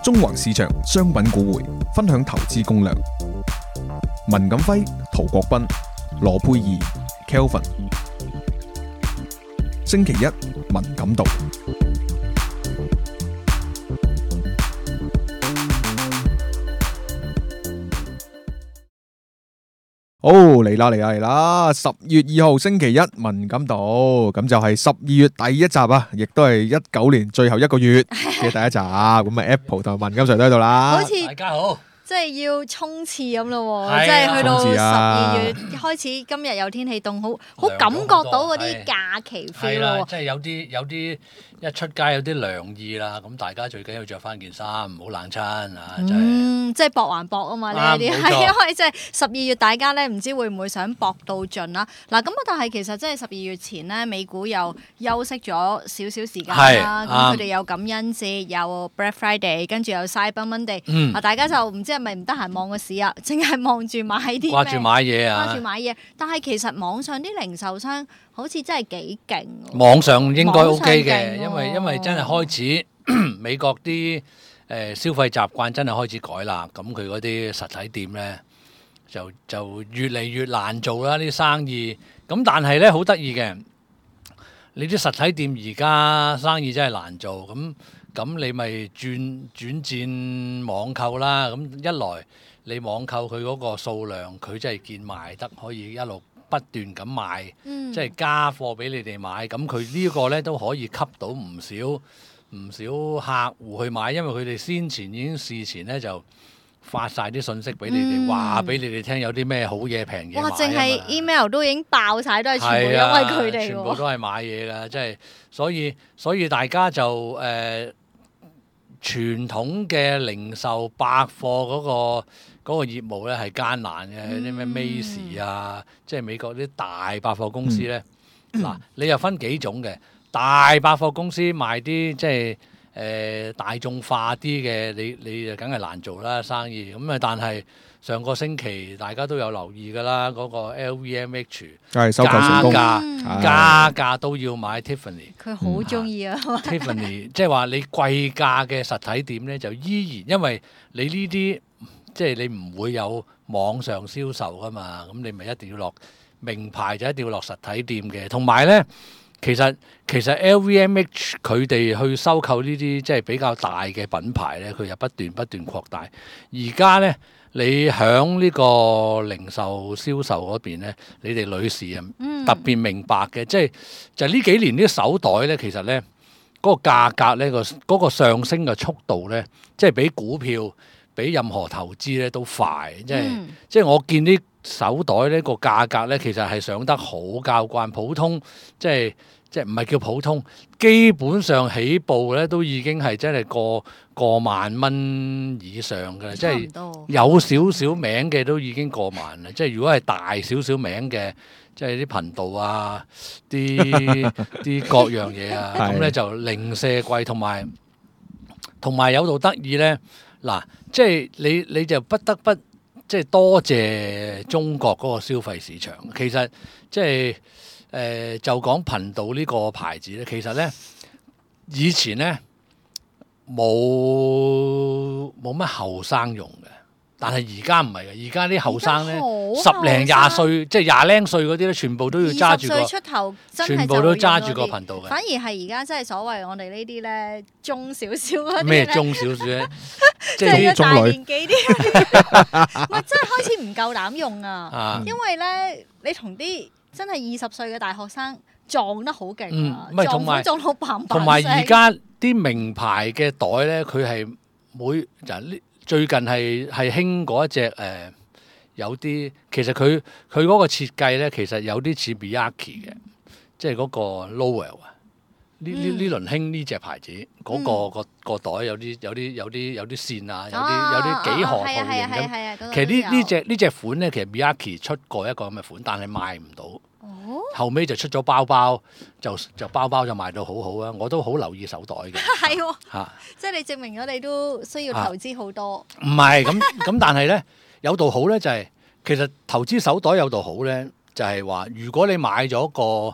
中環市場商品股匯分享投資攻略。文錦輝、陶國斌、羅佩儀、Kelvin。星期一文錦道。好，嚟啦！10月2號星期一文錦道，咁就係12月第一集啊，亦都係19年最後一個月嘅第一集。咁啊 Apple 同文錦 Sir 都喺度啦。 好似大家好， 即係要衝刺咁咯喎， 係啊即係去到衝刺啊 12月開始，今日有天氣凍，好感覺到嗰啲假期 feel 咯喎。 即係有啲一出街有啲涼意啦，咁大家最緊要着翻件衫，唔好冷親啊！真係即係搏還搏啊嘛！呢啲冇錯係因為即係12月，大家咧唔知會唔會想搏到盡啦。嗱咁但係其實即係12月前咧，美股又休息咗少少時間啦。咁佢哋有感恩節，有 Black Friday， 跟住有 Cyber Monday。大家就唔知係咪唔得閒望個市啊，淨係望住買啲咩？ 掛住買嘢啊！ 掛住買嘢，但係其實網上啲零售商好似真係幾勁喎。 網上應該 OK 網上嘅， 勁因為真係開始美國啲消費習慣真係開始改啦，咁佢嗰啲實體店咧就越嚟越難做啦啲生意。咁但係咧好得意嘅，你啲實體店而家生意真係難做，咁你咪轉戰網購啦。咁一來你網購佢嗰個數量，佢真係見賣得可以一路不斷咁賣，即係加貨俾你哋買。咁佢呢個咧都可以吸到唔少客戶去買，因為佢哋先前已經事前咧就發晒啲信息俾你哋，話俾你哋聽有啲咩好嘢平嘢買。 哇！淨係 email 都已經爆晒，都係全部因為佢哋喎。 全部都係買嘢㗎，即係所以大家就傳統嘅零售百貨嗰個業務咧係艱難嘅，啲咩 Macy's 啊，即係美國啲大百貨公司咧。嗱，你又分幾種嘅？大百貨公司賣啲即係大眾化啲嘅，你就梗係難做啦生意。咁啊，但係上個星期大家都有留意㗎啦，嗰個 LVMH 係收購成功， 加價都要買 Tiffany。 佢好中意啊 Tiffany 即係話你貴價嘅實體店咧，就依然因為你呢啲即係你唔會有網上銷售㗎嘛，咁你咪一定要落名牌就一定要落實體店嘅。同埋咧，其實 LVMH 佢哋去收購呢啲即係比較大嘅品牌咧，佢又不斷擴大。而家咧，你響呢個零售銷售嗰邊咧，你哋女士啊特別明白嘅，即係就呢幾年啲手袋咧，其實咧嗰個價格咧嗰個上升嘅速度咧，即係比股票比任何投資咧都快，即係我見啲手袋呢個價格咧，其實係上得好交關，普通即係唔係叫普通，基本上起步咧都已經係真係過萬蚊以上㗎啦，即係有少少名嘅都已經過萬啦。即係如果係大少少名嘅，即係啲頻道啊，啲各樣嘢啊，咁咧就零舍貴，同埋有度得意咧。嗱，即係你就不得不即係多謝中國嗰個消費市場。其實即係就講頻道呢個牌子咧，其實咧以前咧冇乜後生用嘅，但係而家唔係嘅。而家啲後生咧10零20歲，即係廿零歲嗰啲咧，全部都要揸住個 20歲出頭， 全部都揸住個頻道嘅。 反而係而家即係所謂我哋呢啲咧中少少嗰啲咩中少少咧？ 即係大年紀啲，唔係真係開始唔夠膽用啊！因為咧，你同啲真係20歲嘅大學生撞得好勁啊！撞到砰砰聲。 同埋而家啲名牌嘅袋咧，佢係最近係興嗰一隻有啲其實佢嗰個設計咧，其實有啲似 Miyake 嘅，即係嗰個 Lowell 啊。呢輪興呢隻牌子，嗰個袋有啲線啊，有啲幾何圖形咁。其實呢隻款咧，其實 Miyake 出過一個咁嘅款，但係賣唔到。後尾就出咗包包，就包包就賣到好好啊！我都好留意手袋嘅。 係喎，即係你證明咗你都需要投資好多。 唔係咁，但係咧有度好咧，就係其實投資手袋有度好咧，就係話如果你買咗個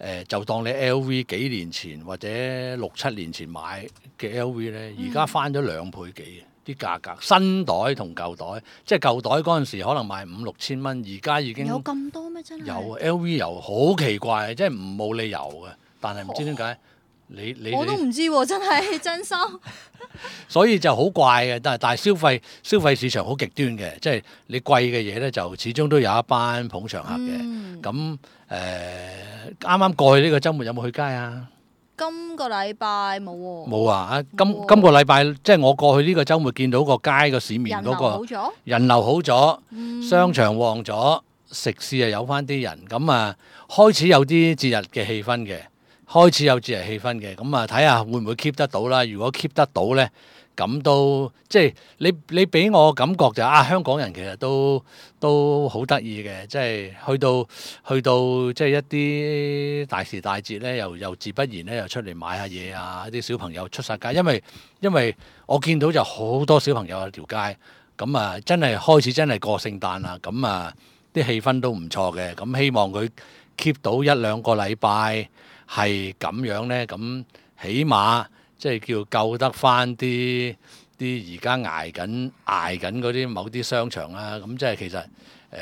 就當你 LV 幾年前或者6-7年前買嘅 LV 咧，而家翻咗2倍幾啲價格，新袋同舊袋，即係舊袋嗰陣時可能賣5-6千蚊，而家已經有咁多咩？真係有 LV 油好奇怪，即係冇理由嘅，但係唔知點解你我都唔知喎，真係真心。 所以就好怪嘅，但係消費市場好極端嘅，即係你貴嘅嘢咧，就始終都有一班捧場客嘅。咁啱啱過去呢個週末有冇去街啊？ 今個禮拜冇喎。 冇啊！今個禮拜即係我過去呢個週末見到個街個市面嗰個人流好咗，商場旺咗，食肆又有翻啲人，咁啊開始有啲節日嘅氣氛嘅。咁啊睇下會唔會 keep 得到啦？如果 keep 得到咧，咁都即係你俾我感覺就香港人其實都好得意嘅，即係去到即係一啲大時大節咧，又自不然咧又出嚟買下嘢啊！啲小朋友出晒街，因為我見到就好多小朋友喺條街，咁啊真係開始真係過聖誕啦，咁啊啲氣氛都唔錯嘅，咁希望佢 keep 到1-2個禮拜。係咁樣呢，咁起碼即係叫救得翻啲而家捱緊嗰啲某啲商場啦。咁即係其實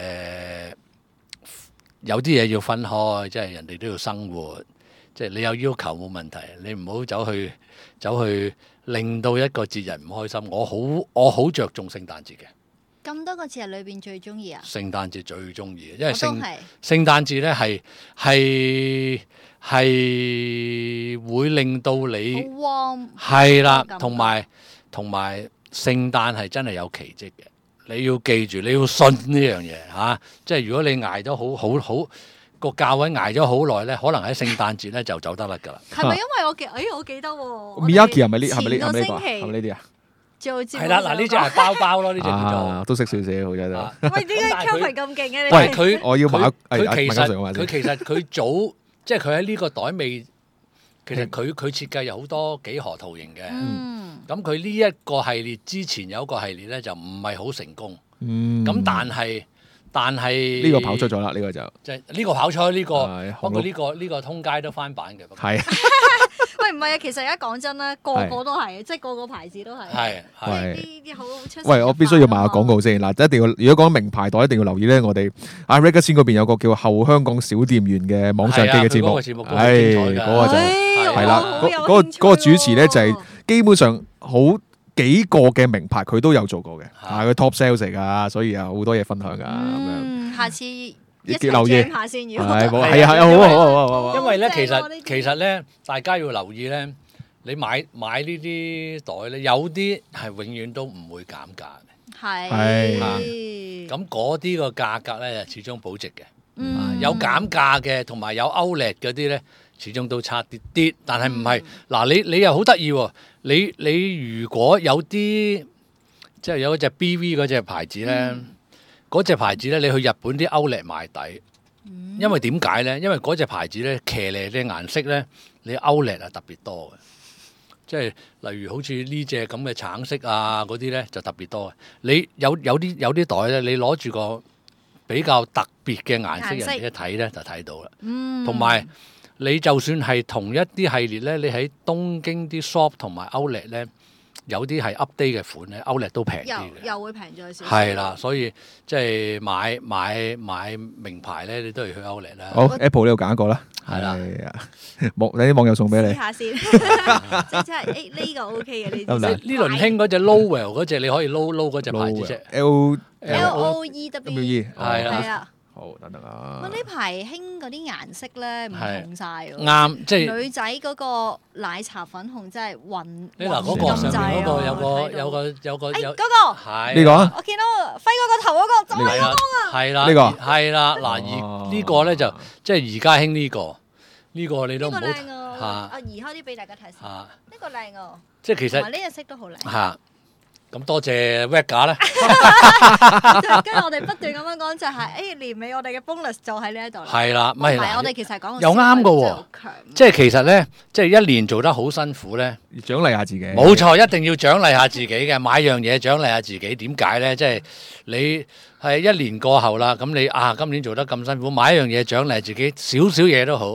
有啲嘢要分開，即係人哋都要生活。即係你有要求冇問題，你唔好走去令到一個節日唔開心。我好着重聖誕節嘅。 咁多個節日裏邊最中意啊？聖誕節最中意，因為聖誕節呢係會令到你係啦，同埋聖誕係真係有奇蹟嘅。你要記住，你要信呢樣嘢嚇。即係如果你捱咗好個價位捱咗好耐咧，可能喺聖誕節咧就走得甩㗎啦。 係咪因為我記得喎 ？Miyaki 係咪呢啲啊？ 係啦，嗱呢隻係包包咯，呢隻叫做都識少少好啫都。 喂，點解 Kelvin 咁勁嘅？ 喂， 我要買佢其實佢早。即係佢喺呢個袋尾，其實佢設計有好多幾何圖形嘅。咁佢呢一個系列之前有一個系列咧就唔係好成功。咁但係呢個跑出咗啦，呢個就即係呢個跑出呢個，不過呢個通街都翻版嘅。 係。 喂，唔係啊，其實而家講真啦，個個都係，即係個個牌子都係。係啲好出。 喂，我必須要賣下廣告先嗱，一定要如果講名牌袋，一定要留意咧。我哋阿 Reggie 先嗰邊有個叫後香港小店員嘅網上機嘅節目，係嗰個就係啦。嗰個主持咧就係基本上好幾個嘅名牌佢都有做過嘅，係佢 top sales 嚟㗎，所以有好多嘢分享㗎咁樣。 下次一齊留意下先， 係好。 因為咧，其實咧，大家要留意咧，你買呢啲袋咧，有啲係永遠都唔會減價嘅。 係。 咁嗰啲個價格咧，始終保值嘅。有減價嘅，同埋有Outlet嗰啲咧，始終都差啲。但係唔係嗱，你又好得意喎。你如果有啲即係有一隻 BV 嗰隻牌子咧。嗰隻牌子咧，你去日本啲Outlet買抵，因為點解咧？因為嗰隻牌子咧，騎呢嘅顏色咧，你Outlet係特別多嘅，即係例如好似呢隻咁嘅橙色啊嗰啲咧就特別多嘅。你有啲袋咧，你攞住個比較特別嘅顏色，人哋一睇咧就睇到啦。同埋你就算係同一啲系列咧，你喺東京啲 shop 同埋Outlet咧。有啲係 update 嘅款咧，Outlet 都平啲嘅， 又會平咗少少。 係啦，所以即係買名牌咧，你都係去 Outlet 啦。 好 ，Apple 呢度揀一個啦， 係啦， 啲網友送俾你。 試下先，即係呢個 OK 嘅呢。 呢輪興嗰隻 Lowell 嗰隻，你可以撈嗰隻牌子啫。 LOEWE 係啦。 好，等等啊！ 呢排興嗰啲顏色咧唔同晒喎。 啱，即係女仔嗰個奶茶粉紅真係暈。 你嗱嗰個上面嗰個有個嗰個係呢個啊！ 我見到輝哥個頭嗰個就係嗰個啊！ 係啦， 呢個係啦，嗱而呢個咧就即係而家興呢個你都唔好嚇。移開啲俾大家睇先。呢個靚啊！ 即係其實呢隻色都好靚。 嚇。咁多謝 Vega 咧， 跟住我哋不斷咁樣講就係，年尾我哋嘅 bonus 就喺呢一度啦。 係啦， 唔係我哋其實講又啱嘅喎，即係其實咧，即係一年做得好辛苦咧， 獎勵下自己。 冇錯，一定要獎勵下自己嘅，買樣嘢獎勵下自己。點解咧？即係你係一年過後啦，咁你今年做得咁辛苦，買一樣嘢獎勵自己，少少嘢都好。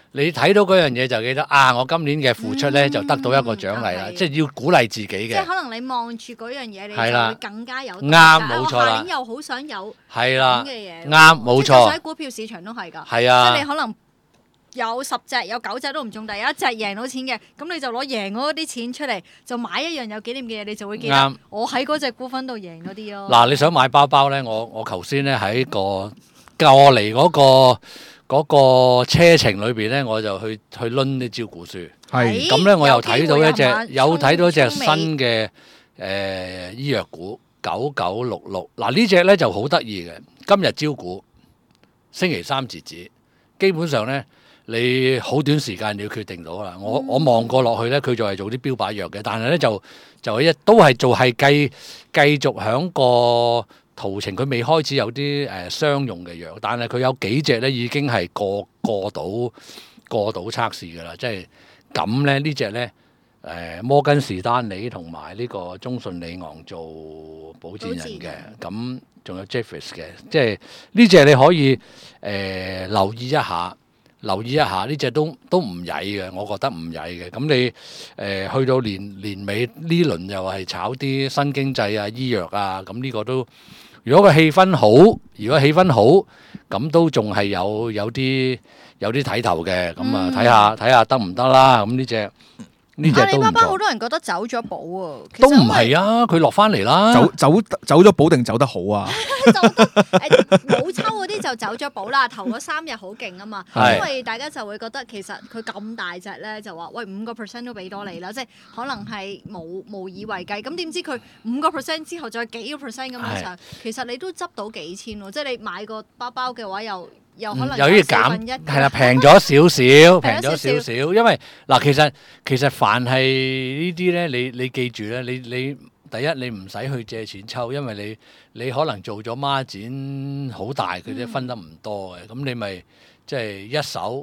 你睇到嗰樣嘢就記得啊！我今年嘅付出咧就得到一個獎勵啦，即係要鼓勵自己嘅。 即係可能你望住嗰樣嘢，你就會更加有啱冇錯啦。 我下年又好想有咁嘅嘢。 啱冇錯。 即係喺股票市場都係㗎。 係啊。 即係你可能有10隻有9隻都唔中，但有一隻贏到錢嘅，咁你就攞贏嗰啲錢出嚟，就買一樣有紀念嘅嘢，你就會記得我喺嗰隻股份度贏嗰啲咯。 嗱，你想買包包咧？我頭先咧喺個過嚟嗰個車程裏邊咧，我就去攆啲招股書。 係咁咧，我又睇到一隻新嘅醫藥股9966。嗱呢隻咧就好得意嘅，今日招股，星期3截止，基本上咧你好短時間你要決定到啦。我望過落去咧，佢就係做啲標靶藥嘅，但係咧就都係做係繼續響個途程，佢未開始有啲商用嘅藥，但係佢有幾隻咧已經係過到測試㗎啦，即係咁咧呢隻咧摩根士丹利同埋呢個中信里昂做保薦人嘅，咁仲有 Jefferies 嘅，即係呢隻你可以留意一下呢隻都唔曳嘅，我覺得唔曳嘅。咁你去到年尾呢輪又係炒啲新經濟啊、醫藥啊，咁呢個都。如果個氣氛好，咁都仲係有啲睇頭嘅，咁啊睇下得唔得啦？咁呢隻阿里巴巴好多人覺得走咗寶啊， 都唔係啊，佢落翻嚟啦。 走咗寶定走得好啊？ 冇抽嗰啲就走咗寶啦，頭嗰3日好勁啊嘛，因為大家就會覺得其實佢咁大隻咧，就話喂5%都俾多你啦，即係可能係無以為繼。咁點知佢5%之後再幾個 percent 咁樣上，其實你都執到幾千喎，即係你買個包包嘅話又可能有啲減，係啦，平咗少少，因為嗱，其實凡係呢啲咧，你記住咧，你第一你唔使去借錢抽，因為你可能做咗孖展好大，佢啫分得唔多嘅，咁你咪即係一手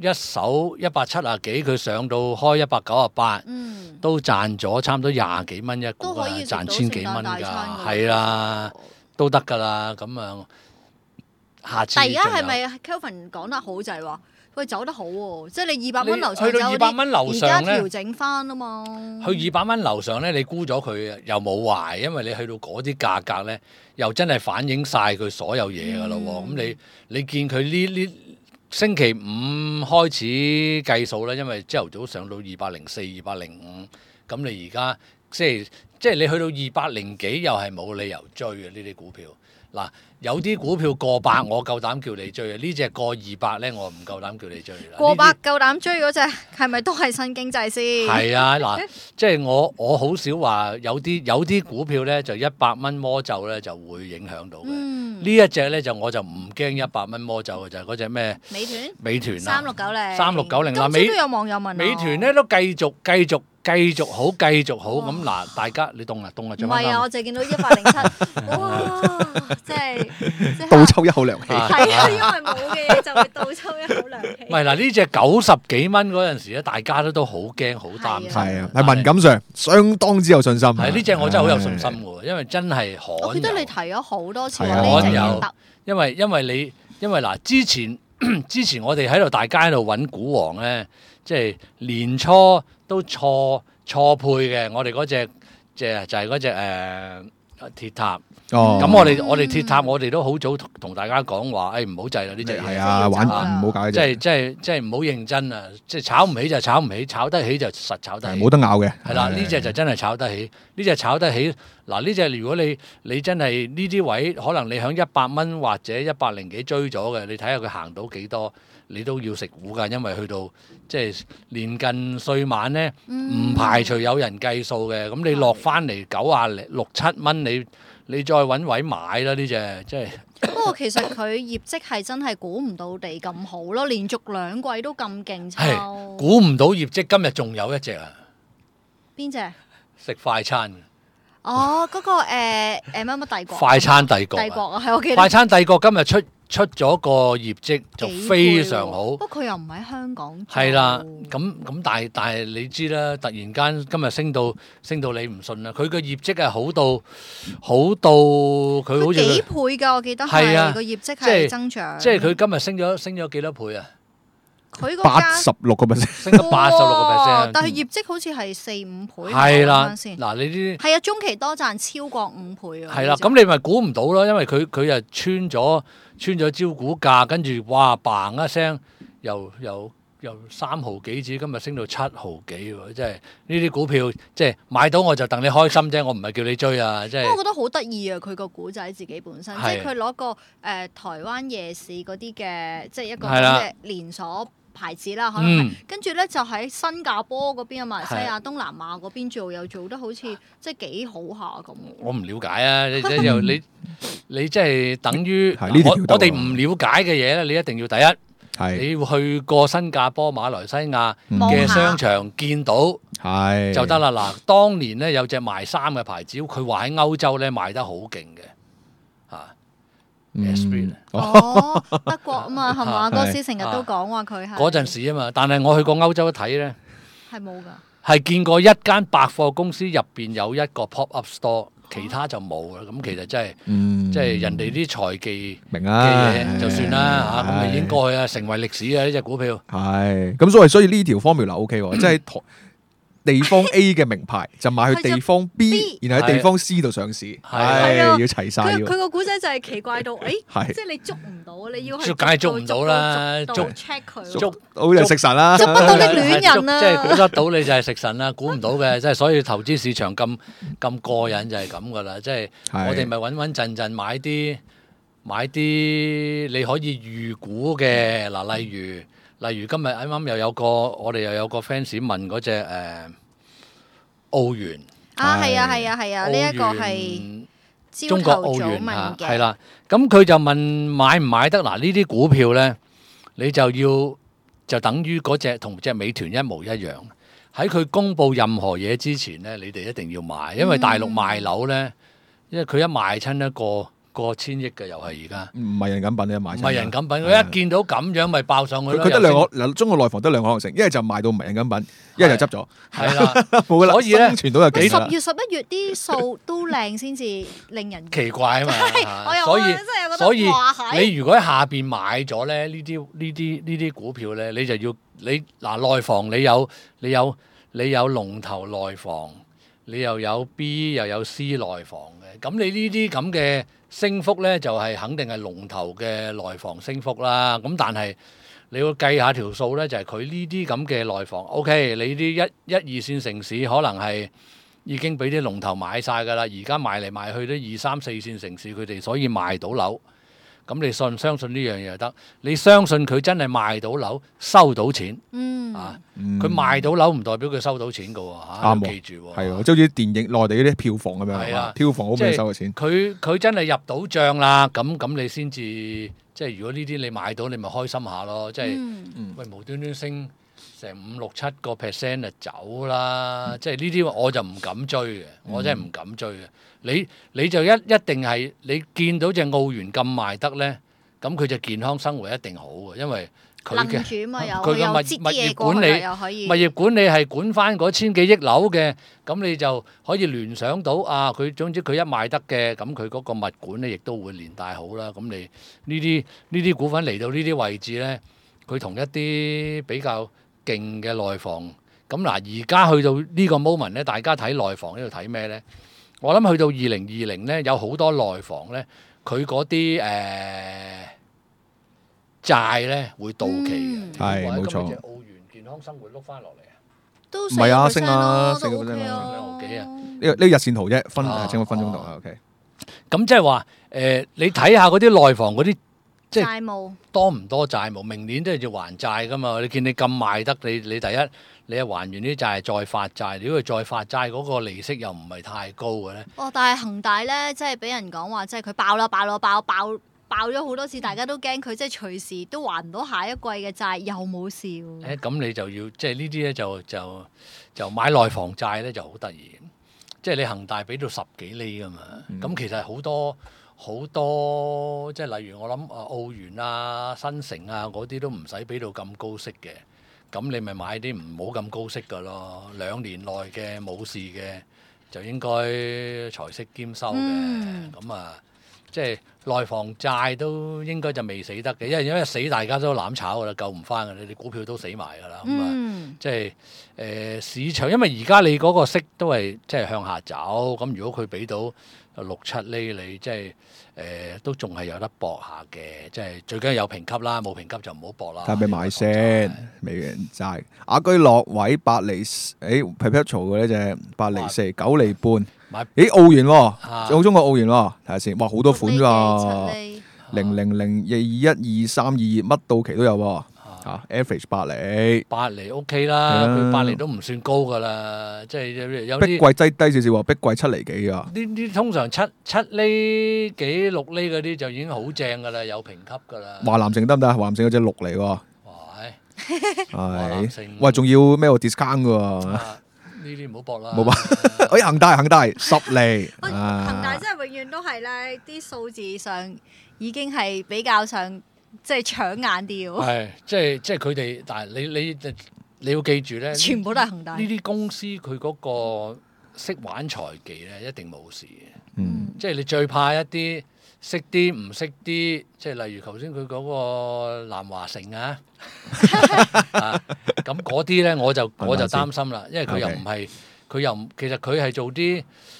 170幾，佢上到開198，都賺咗差唔多20幾蚊一股啊，賺1000幾蚊㗎，係啦，都得㗎啦，咁啊。 但而家係咪 Kelvin 講得好就係話，喂走得好喎，即係你200蚊樓上去到200蚊樓上咧， 而家調整翻啊嘛。 去200蚊樓上咧，你沽咗佢又冇壞，因為你去到嗰啲價格咧，又真係反映晒佢所有嘢㗎咯喎。咁你見佢呢星期5開始計數啦，因為朝頭早上到204、205，咁你而家即係你去到200幾又係冇理由追嘅呢啲股票。嗱，有啲股票過百，我夠膽叫你追啊！呢隻過200咧，我唔夠膽叫你追啦。 過百夠膽追嗰隻係咪都係新經濟先？ 係啊，嗱，即係我好少話有啲股票咧，就100蚊魔咒咧就會影響到嘅。呢一隻咧我就唔驚100蚊魔咒嘅，就係嗰隻咩？美團啊，3690嗱， 今朝都有網友問美團咧都繼續好，咁嗱，大家你凍啊， 唔係啊，我就見到107，哇！即係倒抽一口涼氣。 係啊，因為冇嘅嘢就會倒抽一口涼氣。 唔係嗱，呢隻90幾蚊嗰陣時咧，大家都好驚好擔心。 係啊，係文錦上相當之有信心。 係呢隻我真係好有信心嘅，因為真係罕有。 我記得你提咗好多次話呢隻得，因為嗱之前我哋喺度大家喺度揾股王咧，即係年初都錯配嘅。我哋嗰隻就係嗰隻鐵塔。咁我哋鐵塔，我哋都好早同大家講話，唔好制啦呢隻嘢。係啊， 玩唔好搞呢隻。 即係唔好認真啊！即係炒唔起就炒唔起，炒得起就實炒得起。 冇得拗嘅。 係啦，呢隻就真係炒得起。呢隻炒得起。嗱，呢隻如果你真係呢啲位，可能你響100蚊或者100幾追咗嘅，你睇下佢行到幾多，你都要食糊㗎。因為去到即係年近歲晚咧，唔排除有人計數嘅。咁你落翻嚟96、7蚊，你再揾位買啦，呢隻即係。 不過其實佢業績係真係估唔到地咁好咯，連續2季都咁勁抽。 估唔到業績，今日仲有一隻啊！ 邊隻？ 食快餐。 哦，嗰個乜帝國？ 快餐帝國。 帝國啊，係我記得。 快餐帝國今日出咗個業績就非常好。 不過佢又唔喺香港。 係啦，咁但係你知啦，突然間今日升到你唔信啦。佢個業績係好到佢好似幾倍㗎，我記得係個業績係增長。 即係佢今日升咗幾多倍啊？ 佢個價 86%， 升咗86%， 但係業績好似係4-5倍。 係啦， 先嗱你啲係啊，中期多賺超過5倍啊。 係啦，咁你咪估唔到咯，因為佢又穿咗招股價，跟住哇嘭一聲由3毫幾紙，今日升到7毫幾喎！即係呢啲股票，即係買到我就戥你開心啫，我唔係叫你追啊！即係我覺得好得意啊！佢個古仔自己本身，即係佢攞個台灣夜市嗰啲嘅，即係一個咁嘅連鎖牌子啦，可能係跟住咧就喺新加坡嗰邊啊、馬來西亞、東南亞嗰邊做，又做得好似即係幾好下咁。 我唔了解啊！你即係等於我哋唔了解嘅嘢咧，你一定要第一。你要去過新加坡、馬來西亞嘅商場見到就得啦。嗱，當年咧有隻賣衫嘅牌子，佢話喺歐洲咧賣得好勁嘅嚇。 德國啊嘛，係嘛？嗰時成日都講話佢係嗰陣時啊嘛。但係我去過歐洲一睇咧， 係冇㗎。 係見過一間百貨公司入邊有一個 pop up store。其他就冇啦，咁其實真係，即係人哋啲財技嘅嘢就算啦嚇，咁咪已經過去啦，成為歷史啊！呢隻股票係咁，所以呢條 formula OK 喎，即係地方 A 嘅名牌就買去地方 B， 然後喺地方 C 度上市，係要齊晒。 佢個古仔就係奇怪到，即係你捉唔到，你要去梗係捉唔到啦，捉 check 佢， 捉到就食神啦， 捉不到啲戀人啦， 即係估得到你就係食神啦，估唔到嘅，即係所以投資市場咁過癮就係咁噶啦，即係我哋咪穩穩陣陣買啲你可以預估嘅嗱，例如今日啱啱我哋又有個 fans 問嗰隻澳元啊，係啊，呢一個係中國澳元嚇，係啦，咁佢就問買唔買得嗱？呢啲股票咧，你就等於嗰隻同隻美團一模一樣，喺佢公佈任何嘢之前咧，你哋一定要買，因為大陸賣樓咧，因為佢一賣親一個過千億嘅又係而家， 唔係人品嘅買， 唔係人品，佢一見到咁樣咪爆上去咯。 佢得兩個，中國內房得兩個可能性，一係就賣到唔係人品，一係就執咗， 係啦， 冇啦。 所以咧， 生存到有幾 10月11月啲數都靚先至令人奇怪啊嘛。所以你如果喺下邊買咗咧，呢啲股票咧，你就要嗱內房你有龍頭內房，你又有 B 又有 C 內房嘅，咁你呢啲咁嘅升幅咧就係肯定係龍頭嘅內房升幅啦。咁但係你要計下條數咧，就係佢呢啲咁嘅內房 OK，你啲一二線城市可能係已經俾啲龍頭買晒㗎啦，而家賣嚟賣去都2、3、4線城市佢哋所以賣到樓。咁你相信呢樣嘢就得，你相信佢真係賣到樓收到錢，佢賣到樓唔代表佢收到錢㗎喎嚇，記住喎。 係喎，即係好似電影內地嗰啲票房咁樣，票房好俾你收嘅錢。 佢真係入到帳啦，咁你先至即係如果呢啲你買到，你咪開心下咯。即係喂無端端升成5、6、7% 就走啦，即係呢啲我就唔敢追嘅，我真係唔敢追嘅。你就一定係你見到隻澳元咁賣得咧，咁佢就健康生活一定好嘅，因為佢嘅物業管理係管翻嗰千幾億樓嘅，咁你就可以聯想到啊，佢總之佢一賣得嘅，咁佢嗰個物管咧亦都會連帶好啦。咁你呢啲股份嚟到呢啲位置咧，佢同一啲比較勁嘅內房，咁嗱而家去到呢個 moment 咧，大家睇內房呢度睇咩咧？我諗去到2020咧，有好多內房咧，佢嗰啲債咧會到期嘅。 係冇錯。 隻澳元健康生活碌翻落嚟啊， 都唔係啊，升啊 ，4% 咯 2毫幾啊。 呢日線圖啫，整個分鐘圖啊。OK。 咁即係話你睇下嗰啲內房嗰啲即係債務多唔多債務？明年都係要還債噶嘛？你見你咁賣得，你第一。你係還完啲債再發債，如果佢再發債嗰個利息又唔係太高嘅咧。 但係恒大咧，即係俾人講話，即係佢爆咗好多次，大家都驚佢即係隨時都還唔到下一季嘅債，又冇事喎。 咁你就要即係呢啲咧就買內房債咧就好得意，即係你恒大俾到10幾厘㗎嘛。咁其實好多即係例如我諗澳元啊、新城啊嗰啲都唔使俾到咁高息嘅。咁你咪買啲唔好咁高息㗎咯，2年內嘅冇事嘅就應該財息兼收嘅。咁即係內房債都應該就未死得嘅，因為死大家都攬炒㗎啦，救唔翻㗎啦，你股票都死埋㗎啦。咁啊，即係市場，因為而家你嗰個息都係即係向下走，咁如果佢俾到6-7厘你，即係都仲係有得搏下嘅，即係最緊要有評級啦，冇評級就唔好搏啦。 睇下俾買先，美元債雅居樂位8厘，Perpetual 嘅呢隻8厘4 9厘半。澳元喎，澳中國澳元喎，睇下先，哇好多款㗎，000212322乜到期都有喎。average 8厘 OK 啦，佢8厘都唔算高噶啦，即係有啲碧桂低少少喎，碧桂7厘幾啊？ 呢通常七厘幾6厘嗰啲就已經好正噶啦，有評級噶啦。 華南城得唔得？華南城嗰隻6厘喎。 係， 喂，仲要咩 discount 㗎喎？ 呢啲唔好搏啦。 冇吧？恒大10厘。 恒大真係永遠都係咧，啲數字上已經係比較上。即係搶眼啲喎， 係即係佢哋，但係你要記住咧， 全部都係恒大。 呢啲公司佢嗰個識玩財技咧，一定冇事嘅。即係你最怕一啲識啲唔識啲，即係例如頭先佢嗰個南華城啊，咁嗰啲咧我就擔心啦，因為佢又唔係，佢又其實佢係做啲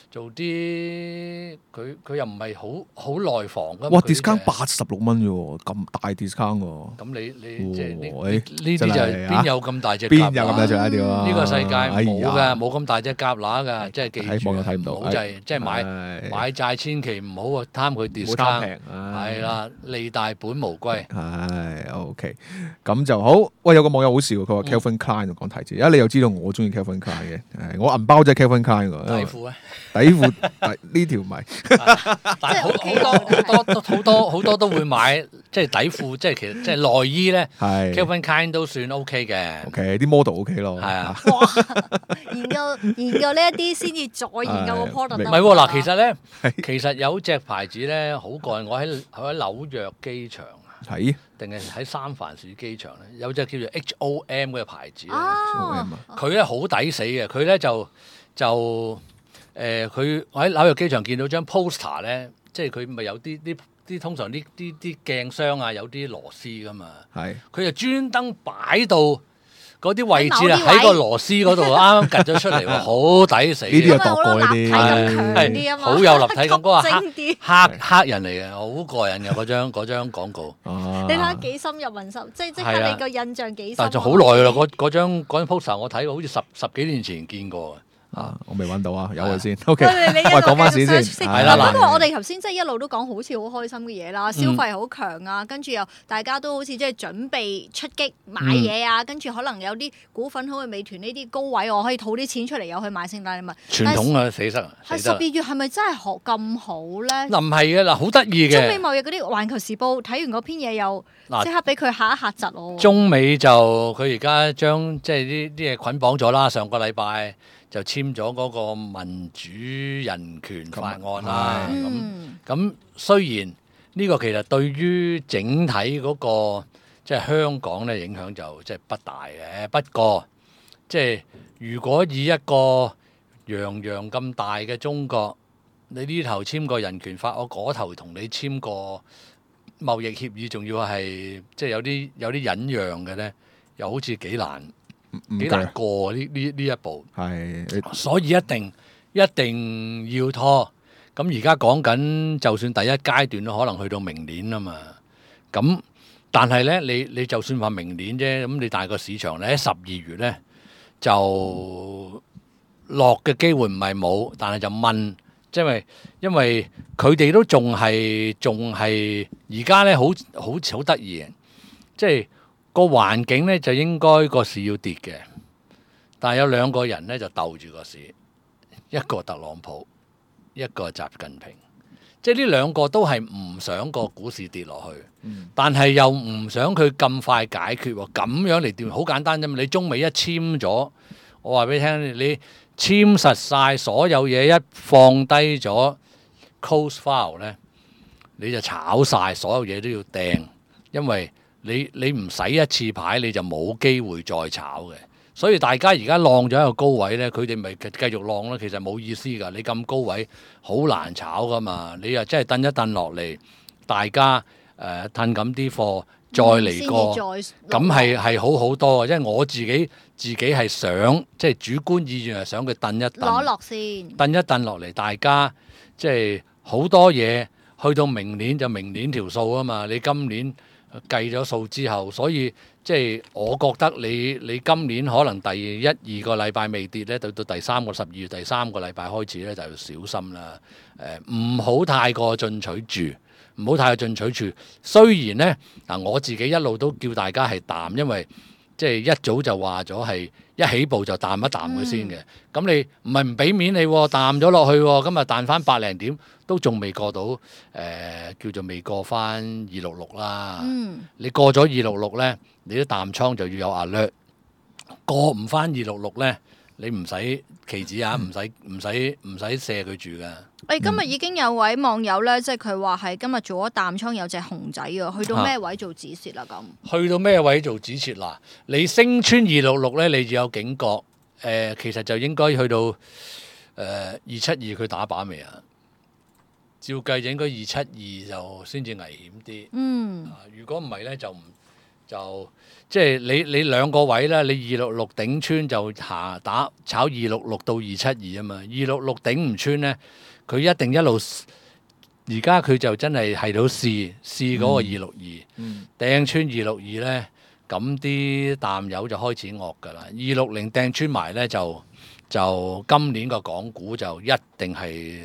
佢又唔係好內房㗎。 哇 discount 86蚊啫喎，咁大 discount 喎。 咁你即係呢啲就邊有咁大隻？ 邊有咁大隻啊？屌啊！ 呢個世界冇㗎，冇咁大隻蛤乸㗎，即係記住。 睇唔到， 就係即係買債千祈唔好貪佢 discount。係啦，利大本無歸。 係 OK，咁就好。喂，有個網友好笑，佢話 Calvin Klein 講提子，你又知道我中意 Calvin Klein 嘅，我銀包即係 Calvin Klein 㗎。 底褲咧？ 底褲呢條咪， 但係好多都會買，即係底褲，即係其實即係內衣咧。係 Calvin Klein 都算 OK 嘅。 OK，啲 model OK 咯。 係啊。 哇！研究呢一啲先至再研究個 product。 唔係喎，嗱，其實有隻牌子咧好過癮，我喺紐約機場。 係。 定係喺三藩市機場咧，有隻叫做 HOM 嘅牌子咧。佢咧好抵死嘅，佢咧就佢我喺紐約機場見到張 poster 咧，即係佢咪有啲通常啲鏡箱啊，有啲螺絲噶嘛。係。佢就專登擺到嗰啲位置啊，喺個螺絲嗰度啱啱趌咗出嚟喎，好抵死。呢啲又度過呢啲， 係好有立體感。嗰個黑人嚟嘅，好過癮嘅嗰張廣告。 你睇下幾深入民心，即刻你個印象幾深。 但係就好耐啦，嗰張 poster 我睇過，好似十幾年前見過。 我未揾到啊，有佢先。OK，喂，講翻市先。 係啦，不過我哋頭先即係一路都講好似好開心嘅嘢啦，消費好強啊，跟住又大家都好似即係準備出擊買嘢啊，跟住可能有啲股份好似美團呢啲高位，我可以套啲錢出嚟又去買聖誕禮物。傳統啊，死得！ 係12月係咪真係咁好咧？ 嗱唔係嘅，嗱好得意嘅。 中美貿易嗰啲《環球時報》睇完嗰篇嘢又即刻俾佢嚇一嚇窒我。 中美就佢而家將即係啲嘢捆綁咗啦，上個禮拜。就簽咗嗰個民主人權法案啦。咁雖然呢個其實對於整體嗰個即係香港咧影響就即係不大嘅。不過即係如果以一個洋洋咁大嘅中國，你呢頭簽個人權法，我嗰頭同你簽個貿易協議，仲要係即係有啲忍讓嘅咧，又好似幾難過呢一步，所以一定要拖。咁而家講緊，就算第一階段都可能去到明年啊嘛。咁但係咧，你就算話明年啫，咁你大個市場咧喺12月咧就落嘅機會唔係冇，但係就問，因為佢哋都仲係而家咧好得意嘅，即係。個環境咧就應該個市要跌嘅，但係有兩個人咧就鬥住個市，一個特朗普，一個習近平，即係呢兩個都係唔想個股市跌落去，但係又唔想佢咁快解決喎，咁樣嚟掂好簡單啫嘛。你中美一簽咗，我話俾你聽，你簽實晒所有嘢，一放低咗 close file 咧，你就炒晒所有嘢都要掟，因為你唔使一次牌你就冇機會再炒嘅， 所以大家而家浪咗一個高位咧，佢哋咪繼續浪咯。其實冇意思㗎，你咁高位好難炒㗎嘛。你又真係蹬一蹬落嚟，大家褪咁啲貨，再嚟過，咁係好好多。因為我自己係想，即係主觀意願係想佢蹬一蹬， 攞落先， 蹬一蹬落嚟，大家即係好多嘢去到明年就明年條數啊嘛。你今年計咗數之後，所以即係我覺得你今年可能第一二個禮拜未跌咧，到第三個12月第三個禮拜開始咧就要小心啦。唔好太過進取住，唔好太過進取住。雖然咧我自己一路都叫大家係淡，因為即係一早就話咗係一起步就淡一淡佢先嘅。咁你唔係唔俾面你淡咗落去，今日彈翻百零點都仲未過到叫做未過翻266啦。你過咗266咧，你啲淡倉就要有壓力。過唔翻266咧，你唔使期指啊，唔使射佢住噶。 今日已經有位網友咧，即係佢話係今日做咗淡倉有隻熊仔啊，去到咩位做止蝕啦咁？ 去到咩位做止蝕嗱？你升穿266咧，你就有警覺。其實就應該去到272，佢打靶未啊？照計就應該272就先至危險啲。如果唔係咧，就即係你兩個位啦，你266頂穿就炒266到272啊嘛。266頂唔穿咧，佢一定一路。而家佢就真係到試嗰個262，掟穿262咧。咁啲淡友就開始惡㗎啦，260掟穿埋咧就今年個港股就一定係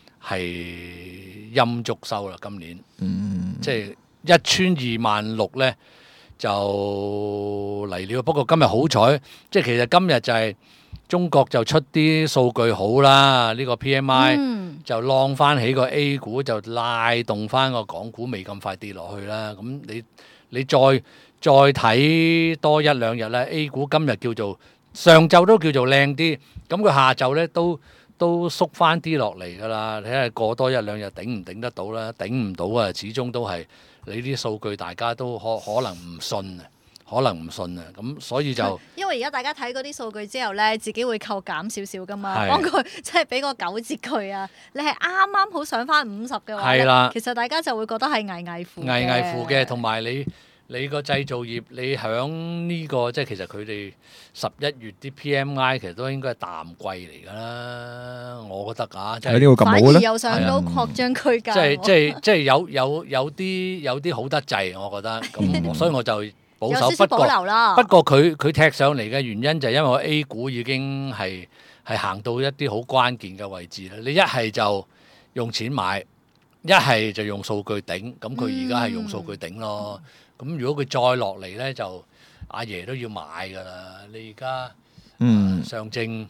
陰燭收啦。今年，即係一穿26000咧就嚟了。不過今日好彩，即係其實今日就係中國就出啲數據好啦，呢個 PMI 就浪翻起個 A 股，就拉動翻個港股，未咁快跌落去啦。咁你再睇多一兩日咧 ，A 股今日叫做上晝都叫做靚啲，咁佢下晝咧都縮翻啲落嚟㗎啦。睇下過多一兩日頂唔頂得到啦？頂唔到啊，始終都係你啲數據大家都可能唔信啊，咁所以就因為而家大家睇嗰啲數據之後咧，自己會扣減少少㗎嘛，幫佢即係俾個9折佢啊。你係啱啱好上翻50嘅話咧，其實大家就會覺得係危乎嘅， 同埋你個製造業，你響呢個即係其實佢哋11月啲 PMI 其實都應該係淡季嚟㗎啦，我覺得啊，即係反而又上到擴張區間， 即係有啲好得滯，我覺得咁，所以我就保守。不過佢踢上嚟嘅原因就係因為我 A 股已經係行到一啲好關鍵嘅位置啦。你一係就用錢買，一係就用數據頂，咁佢而家係用數據頂咯。咁如果佢再落嚟咧，就阿爺都要買㗎啦。你而家上證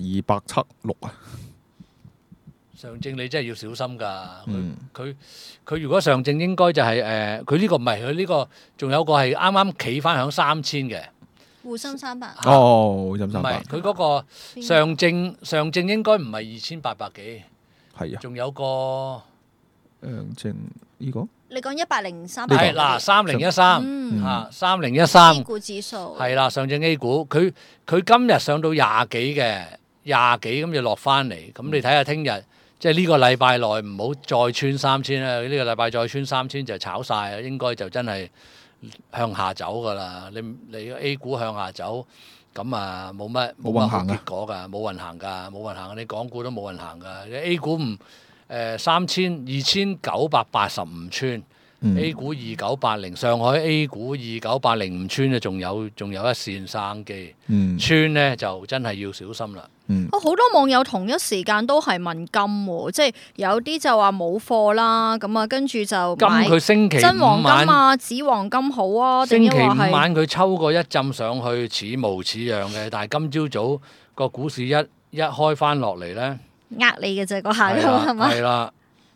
276啊， 上證你真係要小心㗎。佢如果上證應該就係佢呢個唔係，佢呢個仲有個係啱啱企翻響3000嘅滬深300。 滬深300。唔係佢嗰個上證應該唔係2800幾， 係啊， 仲有個上證呢個。 你講103 係嗱3013嚇3013 A 股指數係啦，上證 A 股佢今日上到20幾嘅20幾咁就落翻嚟，咁你睇下聽日即係呢個禮拜內唔好再穿3000啦，呢個禮拜再穿3000就炒晒，應該就真係向下走㗎啦。你 A 股向下走咁啊冇乜好結果㗎，冇運行㗎，你港股都冇運行㗎，你 A 股唔。2980唔穿，A 股2980，上海 A 股2980唔穿啊，仲有一線生機，穿咧就真係要小心啦。 好多網友同一時間都係問金喎，即係有啲就話冇貨啦，咁啊跟住就買佢星期真黃金啊、紙黃金好啊， 星期5晚佢抽過一浸上去，似模似樣嘅，但係今朝早個股市一開翻落嚟咧。 呃你嘅啫，嗰下係嘛？ 係啦，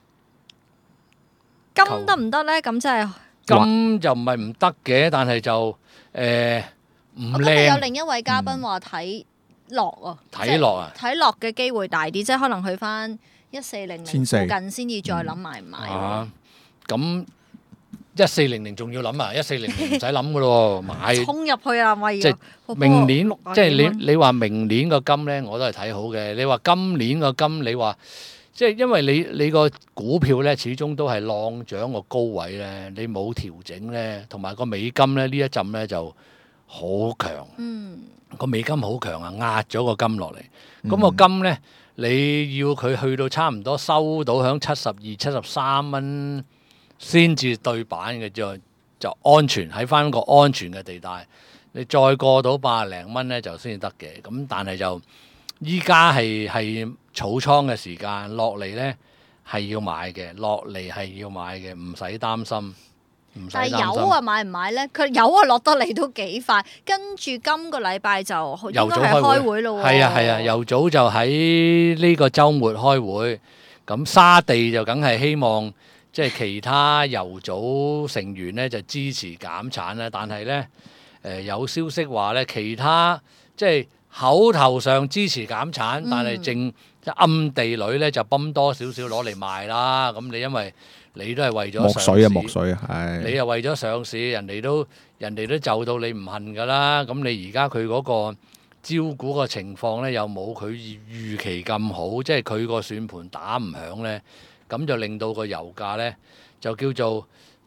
金得唔得咧？咁即係金就唔係唔得嘅，但係就唔靚。 有另一位嘉賓話睇落啊， 睇落嘅機會大啲，即係可能去翻1400附近先至再諗買唔買。 咁 1400仲要諗啊，1400唔使諗噶咯，買衝入去啊，咪即係要明年 600 即係幾蚊你話明年個金咧，我都係睇好嘅。你話今年個金，你話即係因為你個股票咧，始終都係浪漲個高位咧，你冇調整咧，同埋個美金咧呢一陣咧就好強。個美金好強啊，壓咗個金落嚟。咁個金咧，你要佢去到差唔多收到響72、73蚊先至對板嘅，就安全喺翻個安全嘅地帶。你再過到80零蚊咧就先至得嘅。咁但係就依家係儲倉嘅時間，落嚟咧係要買嘅，落嚟係要買嘅，唔使擔心。 但係油啊買唔買咧？佢油啊落得嚟都幾快，跟住今個禮拜就應該係開會咯喎。 係啊，油早就喺呢個週末開會。咁沙地就梗係希望即係其他油組成員咧就支持減產啦。但係咧有消息話咧，其他即係口頭上支持減產，但係暗地裏咧就泵多少少攞嚟賣啦。咁你因為你都係為咗莫水啊，係你又為咗上市，人哋都就到你唔恨㗎啦。咁你而家佢嗰個招股個情況咧，又冇佢預期咁好，即係佢個算盤打唔響咧，咁就令到個油價咧就叫做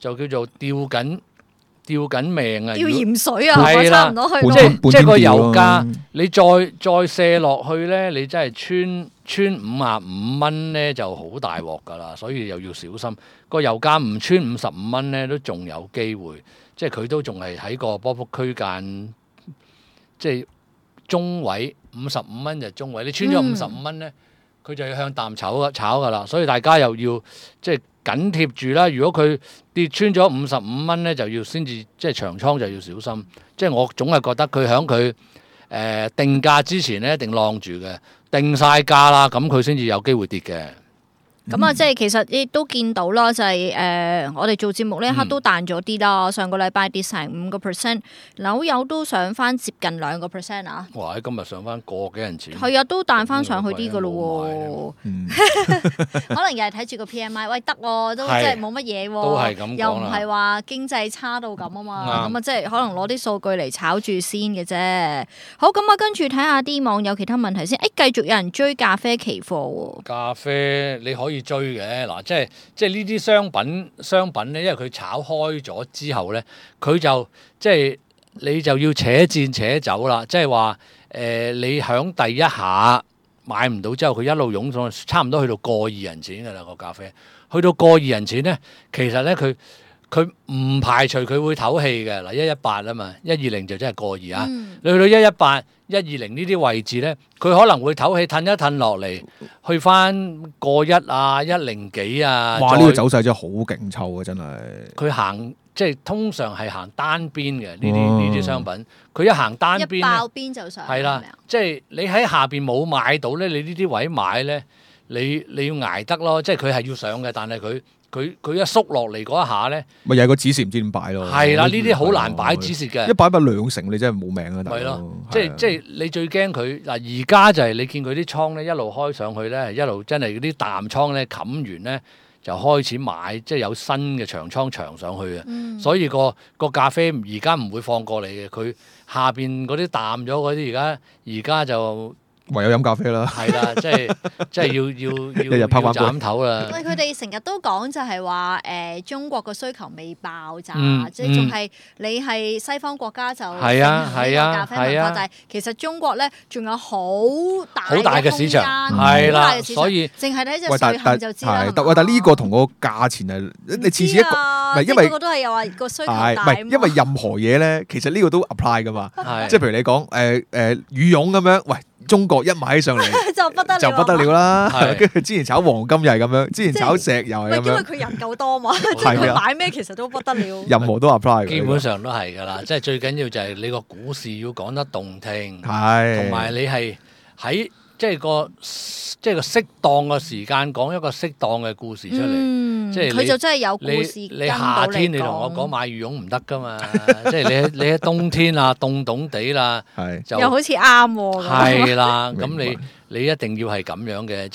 吊緊命啊！ 吊鹽水啊， 係啦， 差唔多去即係個油價，你再卸落去咧，你真係穿55蚊咧就好大鑊㗎啦，所以又要小心。個油價唔穿55蚊咧，都仲有機會，即係佢都仲係喺個波幅區間，即係中位55蚊就中位。你穿咗55蚊咧，佢就要向淡炒㗎啦，所以大家又要即係緊貼住啦。如果佢跌穿咗55蚊咧，就要先至即係長倉就要小心。即係我總係覺得佢喺佢定價之前咧，一定晾住嘅，定晒價啦，咁佢先至有機會跌嘅。 咁啊，即係其實亦都見到啦，就係我哋做節目呢一刻都彈咗啲啦。上個禮拜跌成5%，紐油都上翻接近2%啊！ 哇！今日上翻個幾銀錢， 係啊，都彈翻上去啲噶咯喎。可能又係睇住個 PMI，喂得喎，都即係冇乜嘢喎， 都係咁講啦， 又唔係話經濟差到咁啊嘛。咁啊，即係可能攞啲數據嚟炒住先嘅啫。好，咁啊，跟住睇下啲網友其他問題先。繼續有人追咖啡期貨喎。 咖啡你可以追嘅嗱，即係呢啲商品咧，因為佢炒開咗之後咧，佢就即係你就要且戰且走啦。即係話你響第一下買唔到之後，佢一路湧上去，差唔多去到過2銀錢㗎啦個咖啡。去到過2銀錢咧，其實咧佢唔排除佢會唞氣嘅嗱，118啊嘛，120就真係過2啊。你去到118、120呢啲位置咧，佢可能會唞氣，褪一褪落嚟，去翻過1啊、102幾啊。 哇！呢個走勢真係好勁抽啊，真係。佢行即係通常係行單邊嘅呢啲商品，佢一行單邊， 一爆邊就上。 係啦，即係你喺下邊冇買到咧，你呢啲位買咧，你要捱得咯。即係佢係要上嘅，但係佢一縮落嚟嗰一下咧， 咪又係個指示唔知點擺咯。 係啦，呢啲好難擺指示嘅。 一擺2成，你真係冇命啊！ 係咯，即係你最驚佢嗱，而家就係你見佢啲倉咧一路開上去咧，一路真係嗰啲淡倉咧冚完咧就開始買，即係有新嘅長倉長上去嘅。所以個咖啡而家唔會放過你嘅，佢下邊嗰啲淡咗嗰啲，而家就。 唯有飲咖啡啦， 係啦，即係要斬頭啦。 喂，佢哋成日都講就係話中國個需求未爆炸，即係仲係你係西方國家就係啊咖啡文化，但係其實中國咧仲有好大嘅市場， 係啦，所以淨係睇隻稅後就知啦。 但係呢個同個價錢係你次次一個，唔係因為個個都係又話個需求大， 唔係因為任何嘢咧，其實呢個都 apply 噶嘛，即係譬如你講羽絨咁樣，喂。中國一買起上嚟就不得了啦，跟住之前炒黃金又係咁樣，之前炒石油係咁樣。 因為佢人夠多嘛，即係佢買咩其實都不得了。 任何都 apply。 基本上都係㗎啦，即係最緊要就係你個股市要講得動聽，同係埋你係喺即係個適當嘅時間講一個適當嘅故事出嚟。即係佢就真係有故事。 你夏天你同我講買羽絨唔得㗎嘛？即係你喺冬天啊，凍凍地啦，就又好似啱喎。 係啦，咁你一定要係咁樣嘅，即係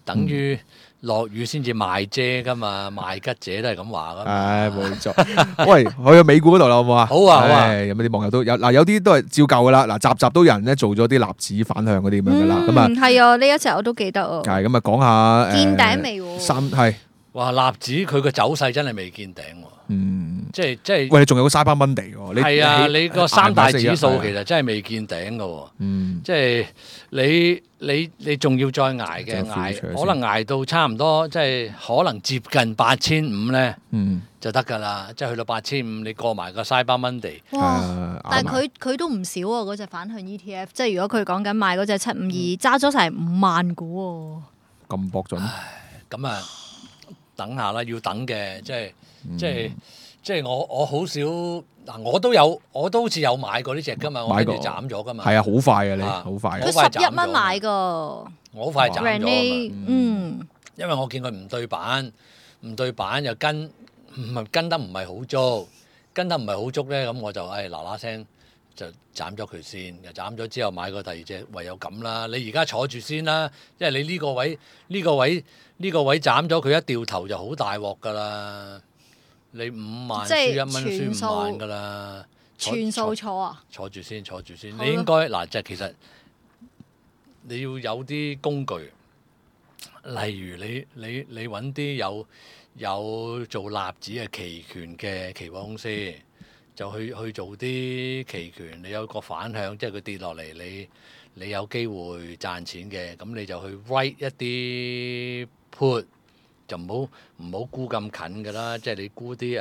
等於落雨先至賣遮噶嘛，賣吉者都係咁話噶嘛。 唉，冇錯。喂，去咗美股嗰度啦，好唔好啊？ 好啊，好啊。 有冇啲網友都有嗱？有啲都係照舊噶啦。嗱，集都有人咧做咗啲納指反向嗰啲咁樣噶啦。咁啊， 係啊，呢一隻我都記得啊。 係咁啊，講下見頂未喎？ 係。 哇！納指佢個走勢真係未見頂喎。即係。 喂，你仲有個 Cyber Monday 喎？ 係啊，你個三大指數其實真係未見頂㗎喎。即係你仲要再捱嘅，可能捱到差唔多，即係可能接近8500咧，就得㗎啦。即係去到8500，你過埋個 Cyber Monday。 哇！但係佢都唔少喎，嗰隻反向 ETF。即係如果佢講緊買嗰隻752，揸咗成5萬股喎。 咁博準。 咁啊，等下啦，要等嘅，即係我好少嗱，我都好似有買過呢隻噶嘛，我跟住斬咗噶嘛。係啊， 好快啊你，好快。 佢11蚊買噶， 我好快斬咗啊嘛。 因為我見佢唔對版又跟得唔係好足，跟得唔係好足咧，咁我就嗱嗱聲就斬咗佢先。又斬咗之後買過第二隻，唯有咁啦。你而家坐住先啦，因為你呢個位斬咗佢一掉頭就好大鑊噶啦。你5萬輸1蚊輸5萬㗎啦， 全數坐啊！ 坐住先。你應該嗱，就其實你要有啲工具，例如你揾啲有做納指嘅期權嘅期貨公司，就去做啲期權。你有個反向，即係佢跌落嚟，你有機會賺錢嘅，咁你就去 write 一啲 put。就唔好沽咁近㗎啦，即係你沽啲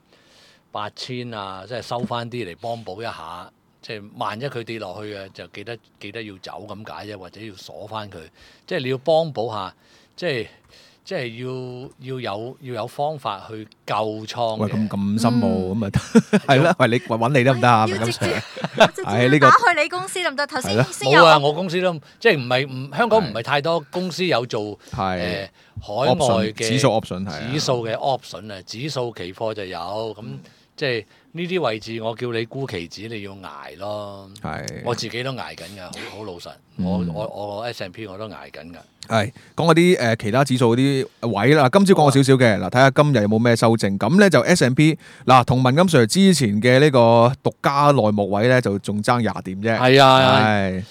8000啊，即係收翻啲嚟幫補一下，即係萬一佢跌落去嘅，就記得要走咁解啫，或者要鎖翻佢，即係你要幫補下，即係要有方法去救倉嘅。 喂，咁深奧咁啊，係啦，喂，你揾你得唔得啊？ 要直接呢個打去你公司得唔得？頭先冇啊，我公司都即係香港唔係太多公司有做海外嘅指數 option 啊，指數期貨就有咁，即係呢啲位置我叫你沽期指，你要捱咯。我自己都捱緊㗎，好老實。我 S&P 我都捱緊㗎。 係講嗰啲其他指數嗰啲位啦。今朝講過少少嘅嗱，睇下今日有冇咩修正。咁咧就 S&P 嗱，同文金 Sir 之前嘅呢個獨家內幕位咧，就仲爭20點啫。係啊，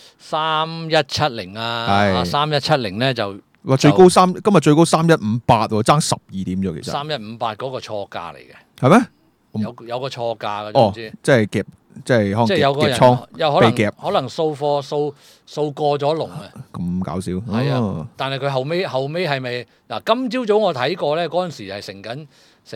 3170啊，3170咧就。 最高今日最高3158喎，爭12點咗其實。 3158嗰個錯價嚟嘅。係咩？ 有個錯價嘅，總之。 即係夾，即係可能有個人夾倉， 又可能掃貨掃過咗龍啊！ 咁搞笑。 係啊，但係佢後尾係咪嗱？今朝早我睇過咧，嗰陣時係成緊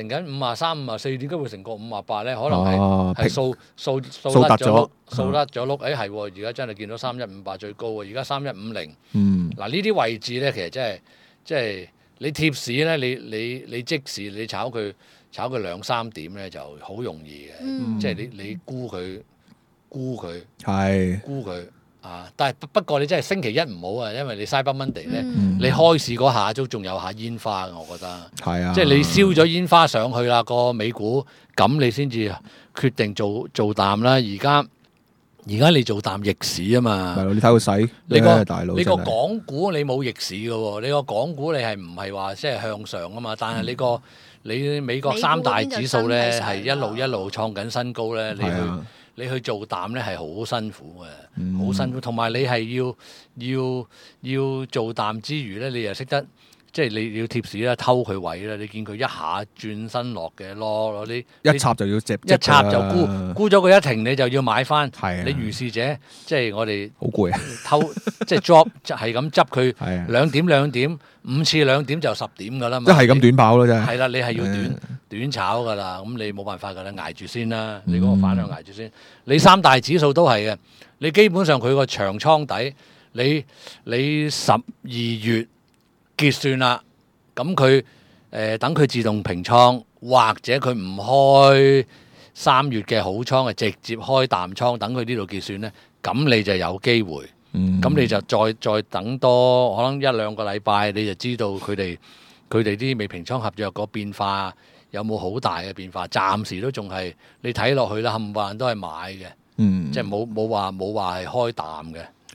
53、54，點解會成個58咧？可能係掃甩咗碌。係喎，而家真係見到3158最高喎，而家3150。嗱呢啲位置咧，其實即係你貼市咧，你即時你炒佢2-3點咧就好容易嘅，即係你沽佢啊！但係不過你真係星期一唔好啊，因為你 Cyber Monday 咧，你開市嗰下都仲有下煙花嘅，我覺得。係啊，即係你燒咗煙花上去啦，個美股咁你先至決定做淡啦。而家你做淡逆市啊嘛。係咯，你睇佢使你個港股你冇逆市嘅喎，你個港股你係唔係話即係向上啊嘛？但係你美國三大指數咧係一路創緊新高咧，你去做淡咧係好辛苦嘅，好辛苦。同埋你係要做淡之餘咧，你又識得即係你要貼市啦，偷佢位啦。你見佢一下轉身落嘅攞啲一插就要一插就沽咗佢一停，你就要買翻。你如是者即係我哋好攰啊，偷即係 drop 係咁執佢2點5次2點就10點㗎啦嘛。即係咁短跑咯，真係。係啦，你係要短炒㗎啦，咁你冇辦法㗎啦，捱住先啦。你嗰個反向捱住先。你三大指數都係嘅，你基本上佢個長倉底，你12月結算啦，咁佢等佢自動平倉，或者佢唔開3月嘅好倉，係直接開淡倉，等佢呢度結算咧，咁你就有機會。咁你就再等多可能1-2個禮拜，你就知道佢哋啲未平倉合約個變化有冇好大嘅變化。暫時都仲係你睇落去啦，冚唪唥都係買嘅，即係冇話係開淡嘅。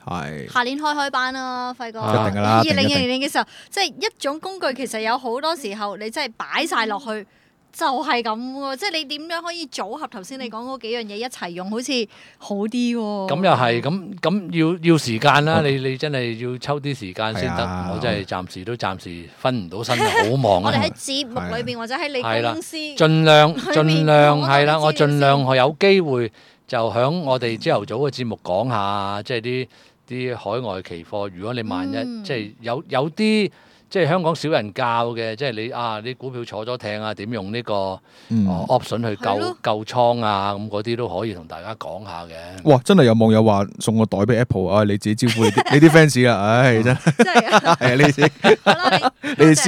係下年開班啦，輝哥。 一定㗎啦 2020年嘅時候，即係一種工具，其實有好多時候你真係擺晒落去。就係咁喎，即係你點樣可以組合頭先你講嗰幾樣嘢一齊用，好似好啲喎。 咁又係，咁要時間啦，你真係要抽啲時間先得。我真係暫時分唔到身，好忙啊！ 我哋喺節目裏邊或者喺你公司， 盡量係啦，我盡量有機會就響我哋朝頭早嘅節目講下，即係啲海外期貨。如果你萬一即係有啲。即係香港少人教嘅，即係你股票坐咗艇啊，點用呢個 option 去救倉啊，咁嗰啲都可以同大家講下嘅。 哇！真係有網友話送個袋俾 Apple 啊，你自己招呼你啲 fans 啊，唉真係。真係啊！係啊，你哋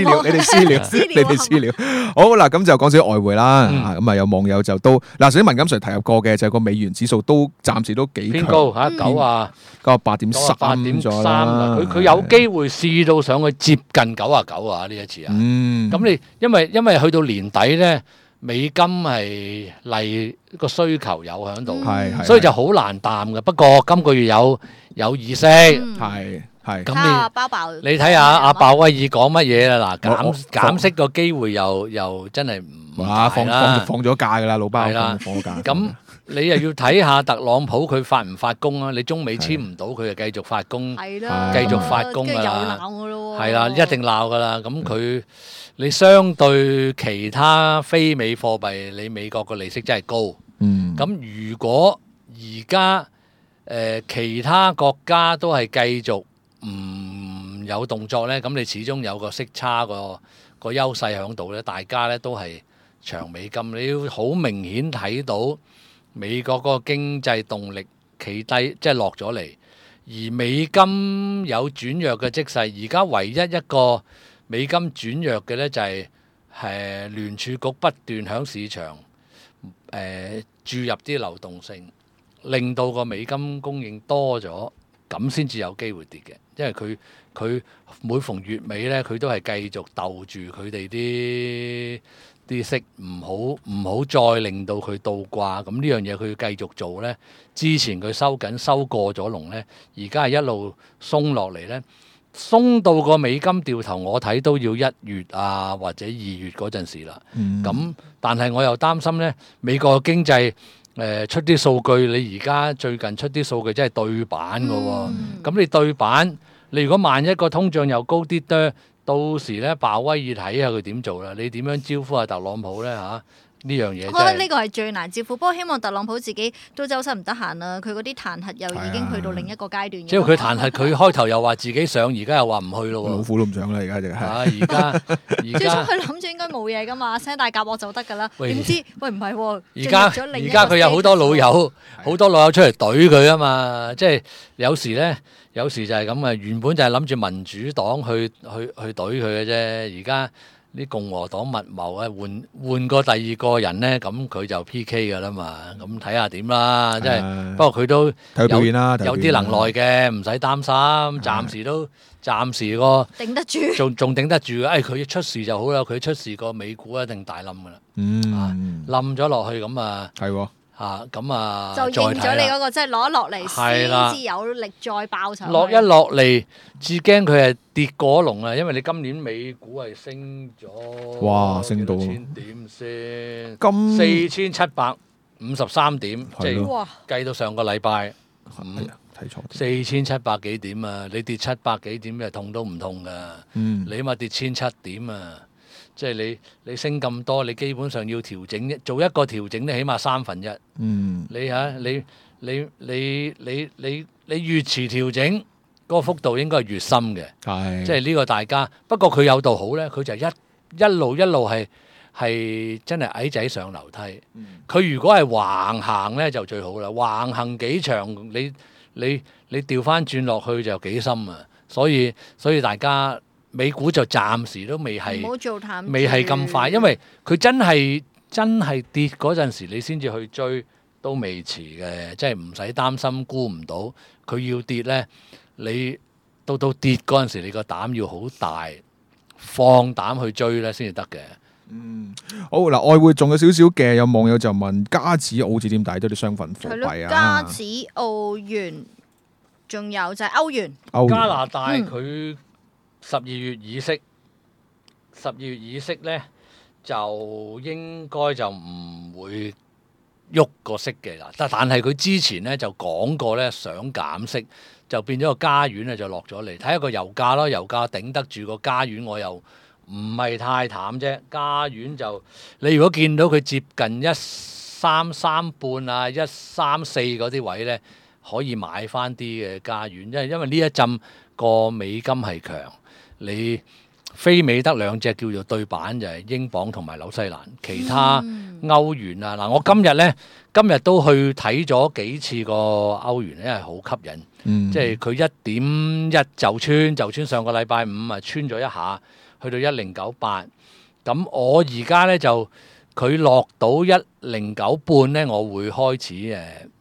私聊。好嗱，咁就講少外匯啦。咁啊有網友就都嗱，首先文錦Sir提及過嘅就係個美元指數都暫時都幾偏高嚇 98.3咗啦。 佢有機會試到上去接近99啊！呢一次啊，咁你因為去到年底咧，美金係嚟個需求有喺度，所以就好難淡嘅。不過今個月有議息， 係咁包爆你睇下阿鮑威爾講乜嘢啦？嗱，減息個機會又真係唔大啦， 放咗假㗎啦，老包放咗假。 咁你又要睇下特朗普佢發唔發工啊？你中美簽唔到，佢就繼續發工，繼續發工㗎啦。係啦，一定鬧㗎啦。咁你相對其他非美貨幣，你美國個利息真係高。咁如果而家其他國家都係繼續唔有動作咧，咁你始終有個息差個優勢喺度咧，大家咧都係長美金。你要好明顯睇到。美國嗰個經濟動力企低，即係落咗嚟，而美金有轉弱嘅跡勢。而家唯一一個美金轉弱嘅呢，就係聯儲局不斷響市場注入啲流動性，令到個美金供應多咗，咁先至有機會跌嘅。因為佢每逢月尾呢，佢都係繼續鬥住佢哋啲息，唔好再令到佢倒掛。咁呢樣嘢佢要繼續做呢。之前佢收過咗籠呢，而家係一路鬆落嚟呢，鬆到個美金掉頭，我睇都要1月啊或者2月嗰陣時啦。咁但係我又擔心呢，美國嘅經濟出啲數據，你而家最近出啲數據真係對版㗎喎。咁你對版，你如果萬一個通脹又高啲咧，到時咧鮑威爾睇下佢點做啦？你點樣招呼阿特朗普咧嚇？呢樣嘢我覺得呢個係最難招呼，不過希望特朗普自己都周身唔得閒啦。佢嗰啲彈劾又已經去到另一個階段。 即係佢彈劾，佢開頭又話自己上，而家又話唔去咯喎。 老虎都唔上啦，而家就係。 而家最初佢諗住應該冇嘢噶嘛，聲大夾惡就得噶啦。點知喂唔係喎？ 而家佢有好多老友，出嚟懟佢啊嘛！即係有時就係咁啊。原本就係諗住民主黨去懟佢嘅啫，而家。啲共和黨密謀啊，換過第二個人咧，咁佢就 PK 㗎啦嘛，咁睇下點啦，即係不過佢都有啲能耐嘅，唔使擔心，暫時個頂得住， 仲頂得住嘅，佢出事就好啦，佢出事個美股一定大冧㗎啦，冧咗落去咁啊， 係喎。 咁啊， 就認咗你嗰個，即係攞落嚟先至有力再爆上去。 落嚟，至驚佢係跌過龍啊！因為你今年美股係升咗， 哇，升到千點先，4753點，即係計到上個禮拜睇錯 4700幾點啊！你跌700幾點就痛都唔痛㗎，你起碼跌1700點啊！即係你升咁多，你基本上要調整做一個調整咧，起碼1/3。你越遲調整，嗰個幅度應該係越深嘅。即係呢個大家。不過佢有度好咧，佢就一路係真係矮仔上樓梯。佢如果係橫行咧就最好啦。橫行幾長，你調翻轉落去就幾深啊！所以大家。美股就暫時都未係咁快，因為佢真係跌嗰陣時，你先至去追都未遲嘅，即係唔使擔心估唔到佢要跌呢。你到跌嗰陣時，你個膽要好大，放膽去追呢先至得嘅。 好嗱，外匯仲有少少嘅，有網友就問加紙澳紙點睇都啲商品貨幣啊？ 加紙澳元。 仲有就係歐元。 加拿大佢12月議息，12月議息咧就應該就唔會喐個息嘅啦。但係佢之前咧就講過咧想減息，就變咗個加元咧就落咗嚟。睇下個油價咯，油價頂得住個加元，我又唔係太淡啫。加元就你如果見到佢接近133.5啊、134嗰啲位咧，可以買翻啲嘅加元，因為呢一陣個美金係強，你非美得兩隻叫做對板，就係英鎊同埋紐西蘭，其他歐元啊嗱，我今日都去睇咗幾次個歐元，因為好吸引，即係佢1.1就穿上個禮拜五啊，穿咗一下，去到1098，咁我而家咧就佢落到1095咧，我會開始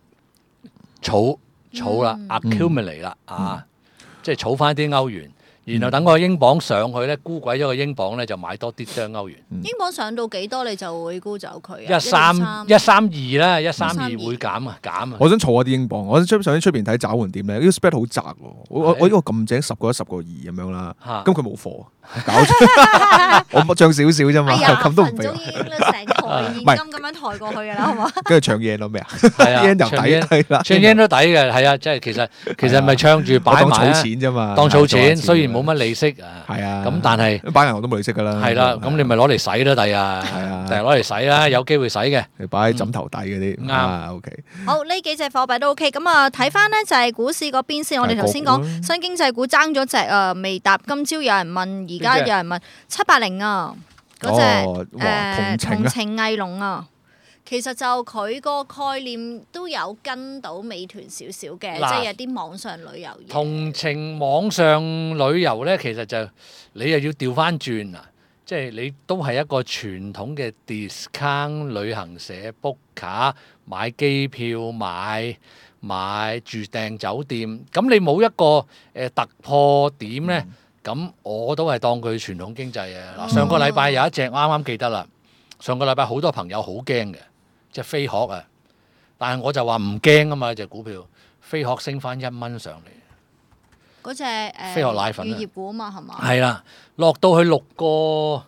儲啦 accumulate 啦即係儲翻啲歐元，然後等個英鎊上去咧，沽鬼咗個英鎊咧，就買多啲張歐元。 英鎊上到幾多你就會沽走佢啊 ？132啦，132會減啊。 我想儲下啲英鎊，我想上出邊睇找換店咧，呢個 spread 好窄喎。我呢個咁正10個1、10個2咁樣啦，咁佢冇貨，搞我漲少少啫嘛，咁都唔俾。 已經成台現金咁樣抬過去㗎啦，好嘛？ 跟住唱 yen 咯咩啊？ 係啊， yen 又抵係啦， 唱 yen 都抵嘅，係啊，即係其實咪唱住擺埋當儲錢啫嘛， 當儲錢，雖然冇乜利息啊， 係啊， 咁但係擺銀行都冇利息㗎啦。 係啦，咁你咪攞嚟使啦，第日攞嚟使啦，有機會使嘅， 你擺喺枕頭底嗰啲啱。OK， 好，呢幾隻貨幣都 OK，咁啊睇翻呢就係股市嗰邊先。我哋頭先講新經濟股爭咗隻啊，未答。今朝有人問，而家有人問780啊，嗰隻同程藝龍啊。其實就佢個概念都有跟到美團少少嘅，即係有啲網上旅遊嘢。 同程網上旅遊咧，其實就你又要調翻轉啊！即係你都係一個傳統嘅 discount 旅行社 book 卡、買機票、買住訂酒店。咁你冇一個突破點咧，咁我都係當佢傳統經濟嘅。嗱，上個禮拜有一隻我啱啱記得啦。上個禮拜好多朋友好驚嘅。隻飛鶴啊，但係我就話唔驚啊嘛！隻股票飛鶴升翻1蚊上嚟， 嗰隻飛鶴奶粉乳業股啊嘛，係嘛？ 係啦，落到去6個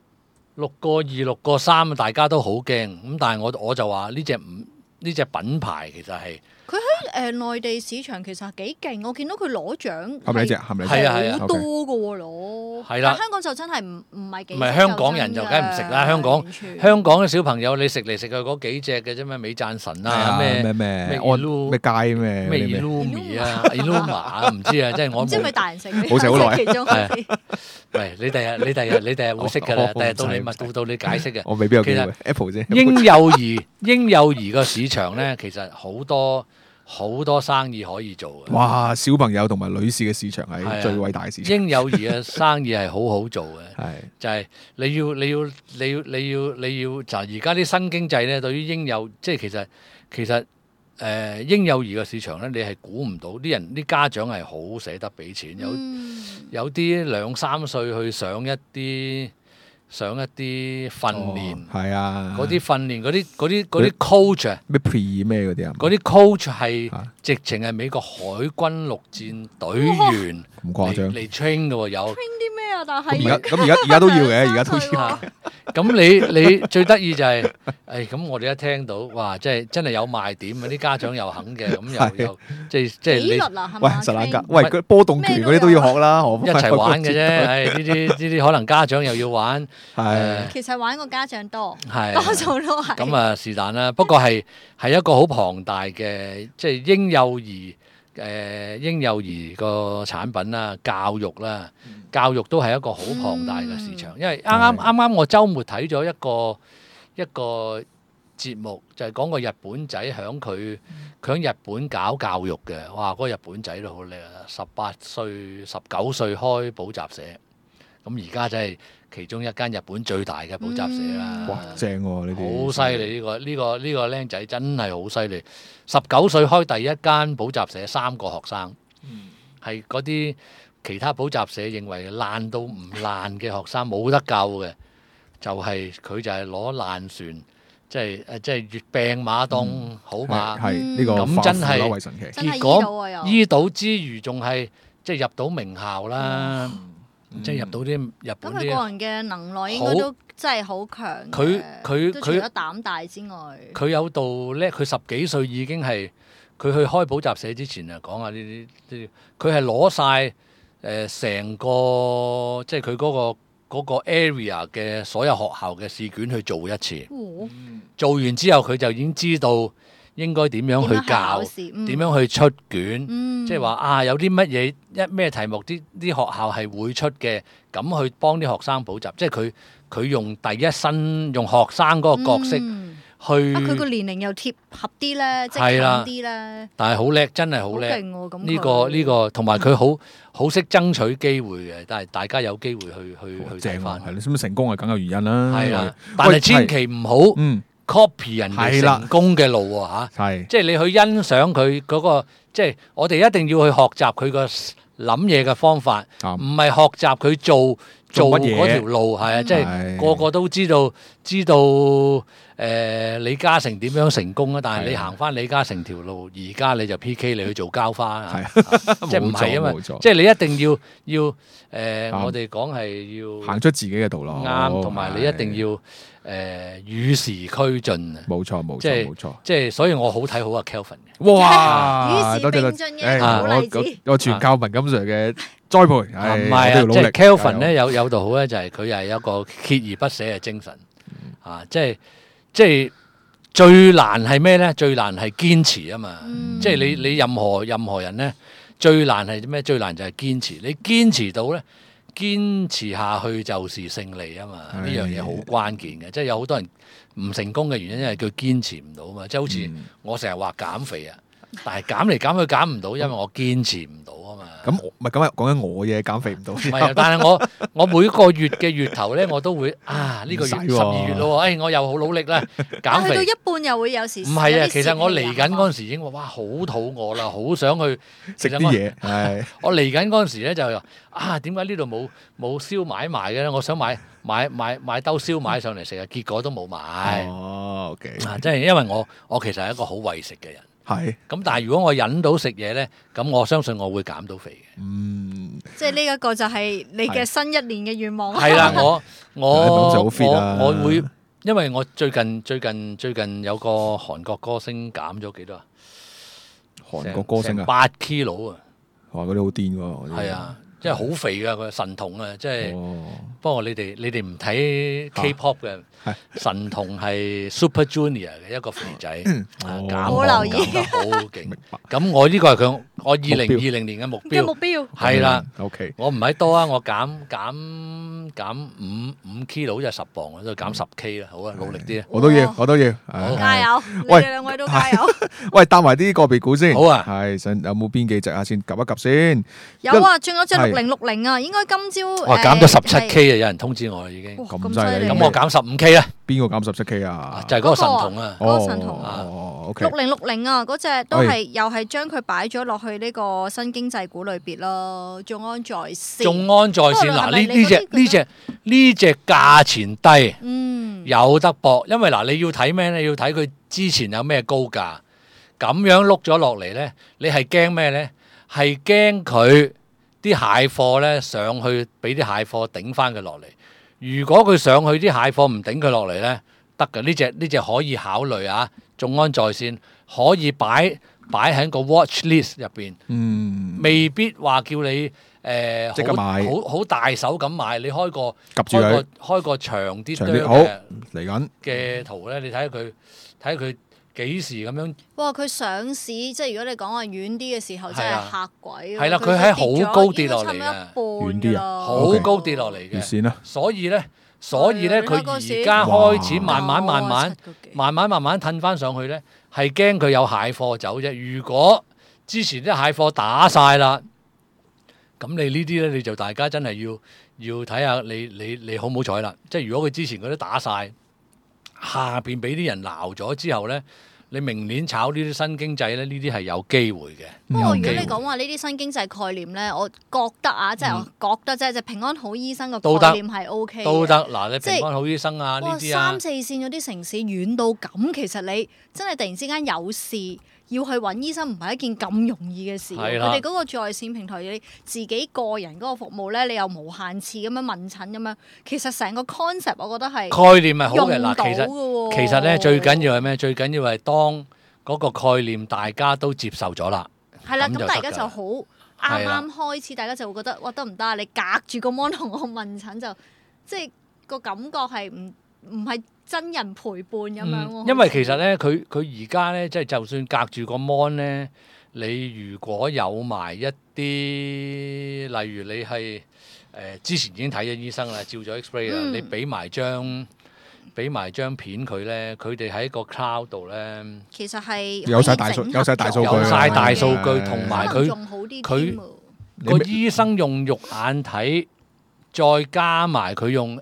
2、6個3，大家都好驚。咁但係我就話呢隻品牌其實係佢喺內地市場其實幾勁，我見到佢攞獎係咪呢隻？ 係好多嘅喎攞。 係啦， 香港就真係唔係幾。 唔係香港人就梗係唔食啦。香港嘅小朋友你食嚟食去嗰幾隻嘅啫嘛，美贊臣啊，咩街咩 Illumi 啊 Illuma 啊，唔知啊，即係我唔知係咪大人食？ 好食好耐。 其中喂，你第日會識㗎啦，第日到你解釋嘅。 我未必有機會 Apple 啫。 嬰幼兒個市場咧，其實好多生意可以做嘅。 哇！小朋友同埋女士嘅市場係最偉大嘅市場。 嬰幼兒嘅生意係好好做嘅， 係就係你要就而家啲新經濟咧，對於嬰幼即係其實嬰幼兒嘅市場咧，你係估唔到啲家長係好捨得俾錢，有啲2、3歲去上一啲訓練， 係啊， 嗰啲訓練嗰啲 coach 啊， 咩 pre 咩嗰啲啊， 嗰啲 coach 係直情係美國海軍陸戰隊員咁誇張嚟 train 嘅喎，有 train 啲咩啊？但係而家都要嘅，而家都要。 咁你最得意就係咁我哋一聽到哇，真係有賣點啊！啲家長又肯嘅，咁又即係你喂實冷格，喂佢波動拳嗰啲都要學啦， 一齊玩嘅啫。呢啲可能家長又要玩， 其實玩個家長多， 多數都係。 咁啊是但啦，不過係一個好龐大嘅即係嬰幼兒個產品啦、教育啦。教育都係一個好龐大嘅市場，因為啱啱我週末睇咗一個節目，就係講個日本仔佢喺日本搞教育嘅，哇！嗰個日本仔都好叻啊，18歲、19歲開補習社，咁而家真係其中一間日本最大嘅補習社啦。 哇！正喎呢啲， 好犀利呢個僆仔真係好犀利，19歲開第一間補習社，3個學生，係嗰啲。其他補習社認為爛到唔爛嘅學生冇得救嘅，佢就係攞爛船即係越病馬當好馬， 係呢個咁真係化腐朽為神奇。 真係結果醫到啊又醫到之餘仲係即係入到名校啦，即係入到啲日咁本啲。 佢個人嘅能耐應該都真係好強嘅。 佢都除咗膽大之外， 佢有度叻，佢10幾歲已經係佢去開補習社之前啊，講下呢啲，佢係攞晒成個即係佢嗰個 area 嘅所有學校嘅試卷去做一次，做完之後佢就已經知道應該點樣去教，點樣去出卷，即係話有啲乜嘢咩題目啲學校係會出嘅，咁去幫啲學生補習，即係佢用第一身用學生嗰個角色去。 佢個年齡又貼合啲咧，即係近啲咧。 但係好叻，真係好叻。 勁喎！咁呢個同埋佢好識爭取機會嘅，但係大家有機會去睇翻。 係你知唔知成功係梗有原因啦？ 係啦，但係千祈唔好 copy 人哋成功嘅路喎嚇。 係， 即係你去欣賞佢嗰個，即係我哋一定要去學習佢個諗嘢嘅方法，唔係學習佢做嗰條路係啊！即係個個都知道李嘉誠點樣成功啊！但係你行翻李嘉誠條路，而家你就 PK 你去做膠花，即係唔係啊嘛？即係你一定要我哋講係要行出自己嘅道路， 啱，同埋你一定要與時俱進啊！ 冇錯冇錯， 即係所以我好睇好阿 Kelvin 嘅。 哇！ 與時並進嘅好例子， 我全靠文錦 Sir 嘅栽培， 唔係啊！即係 Kelvin 咧有度好咧，就係佢係有一個鍥而不捨嘅精神啊！即係最難係咩咧？最難係堅持啊嘛！即係你任何人咧，最難係咩？最難就係堅持。你堅持到咧，堅持下去就是勝利啊嘛！呢樣嘢好關鍵嘅。即係有好多人唔成功嘅原因，因為佢堅持唔到啊嘛！即係好似我成日話減肥啊，但係減嚟減去減唔到，因為我堅持唔到啊嘛。 咁唔係咁講緊我嘢減肥唔到。 唔係啊，但係我每個月嘅月頭咧，我都會呢個月12月咯，我又好努力啦減肥。 去到一半又會有時唔係啊，其實我嚟緊嗰陣時已經話哇好肚餓啦，好想去食啲嘢。係我嚟緊嗰陣時咧就點解呢度冇燒賣賣嘅咧？我想買兜燒賣上嚟食啊，結果都冇買。 哦，OK。 即係因為我其實係一個好為食嘅人。 係。 咁但係如果我忍到食嘢咧，咁我相信我會減到肥嘅。 即係呢一個就係你嘅新一年嘅願望。 係啦，我會，因為我最近有個韓國歌星減咗幾多啊？ 韓國歌星啊 ，8 kilo 啊！ 哇，嗰啲好癲喎。 係啊。即係好肥㗎，佢神童啊！即係，不過你哋唔睇 K-pop 嘅，神童係 Super Junior 嘅一個肥仔，減得好勁。咁我呢個係我2020年嘅目標。係啦 ，OK。 我唔係多啊，我減5 kilo 就10磅，都減10 K 啦。好啊，努力啲啊！ 我都要。 加油！你哋兩位都加油！ 喂，搭埋啲個別股先。 好啊。 係，想有冇邊幾隻啊？先及一及先。 有啊，仲有隻6060啊，應該今朝減咗17 K 啊！有人通知我啦，已經。 咁犀利。 咁我減15 K 啦。 邊個減17 K 啊？ 就係嗰個神童啊。 嗰個神童 OK。 6060啊，嗰隻都係又係將佢擺咗落去呢個新經濟股裏邊咯。眾安在線。嗱，呢隻價錢低，有得搏。因為嗱，你要睇咩咧？你要睇佢之前有咩高價，咁樣碌咗落嚟咧，你係驚咩咧？係驚佢啲蟹貨咧上去，俾啲蟹貨頂翻佢落嚟。如果佢上去啲蟹貨唔頂佢落嚟咧，得㗎。呢隻可以考慮啊。眾安在線可以擺喺個 watch list 入邊，未必話叫你即刻買， 好大手咁買。你開個長啲嚟緊嘅圖咧，你睇佢幾時咁樣？ 哇！佢上市即係如果你講話遠啲嘅時候，真係嚇鬼。 係啦，佢喺好高跌落嚟嘅， 遠啲啊， 好高跌落嚟嘅。 線啦。 所以咧，佢而家開始慢慢褪翻上去咧，係驚佢有蟹貨走啫。如果之前啲蟹貨打晒啦，咁你呢啲咧，你就大家真係要睇下你好唔好彩啦。即係如果佢之前嗰啲打晒，下邊俾啲人撈咗之後咧， 你明年炒呢啲新經濟咧，呢啲係有機會嘅。 不過如果你講話呢啲新經濟概念咧，我覺得啊，即係我覺得啫，就平安好醫生個概念係 O K 嘅。 都得嗱，你平安好醫生啊呢啲啊， 三四線嗰啲城市遠到咁，其實你真係突然之間有事要去揾醫生，唔係一件咁容易嘅事。佢哋嗰個在線平台，你自己個人嗰個服務咧，你又無限次咁樣問診咁樣，其實成個 concept 我覺得係概念係好嘅嗱。 其其實咧最緊要係咩？最緊要係當嗰個概念大家都接受咗啦。 係啦，咁大家就好啱啱開始，大家就會覺得哇得唔得啊？你隔住個 mon 同我問診就即係個感覺係唔係真人陪伴咁樣喎。 因為其實咧，佢而家咧，即係就算隔住個 mon 咧，你如果有埋一啲，例如你係之前已經睇咗醫生啦，照咗 X-ray 啦，你俾埋張片佢咧，佢哋喺個 cloud 度咧， 其實係有晒大數據， 同埋佢個醫生用肉眼睇，再加埋佢用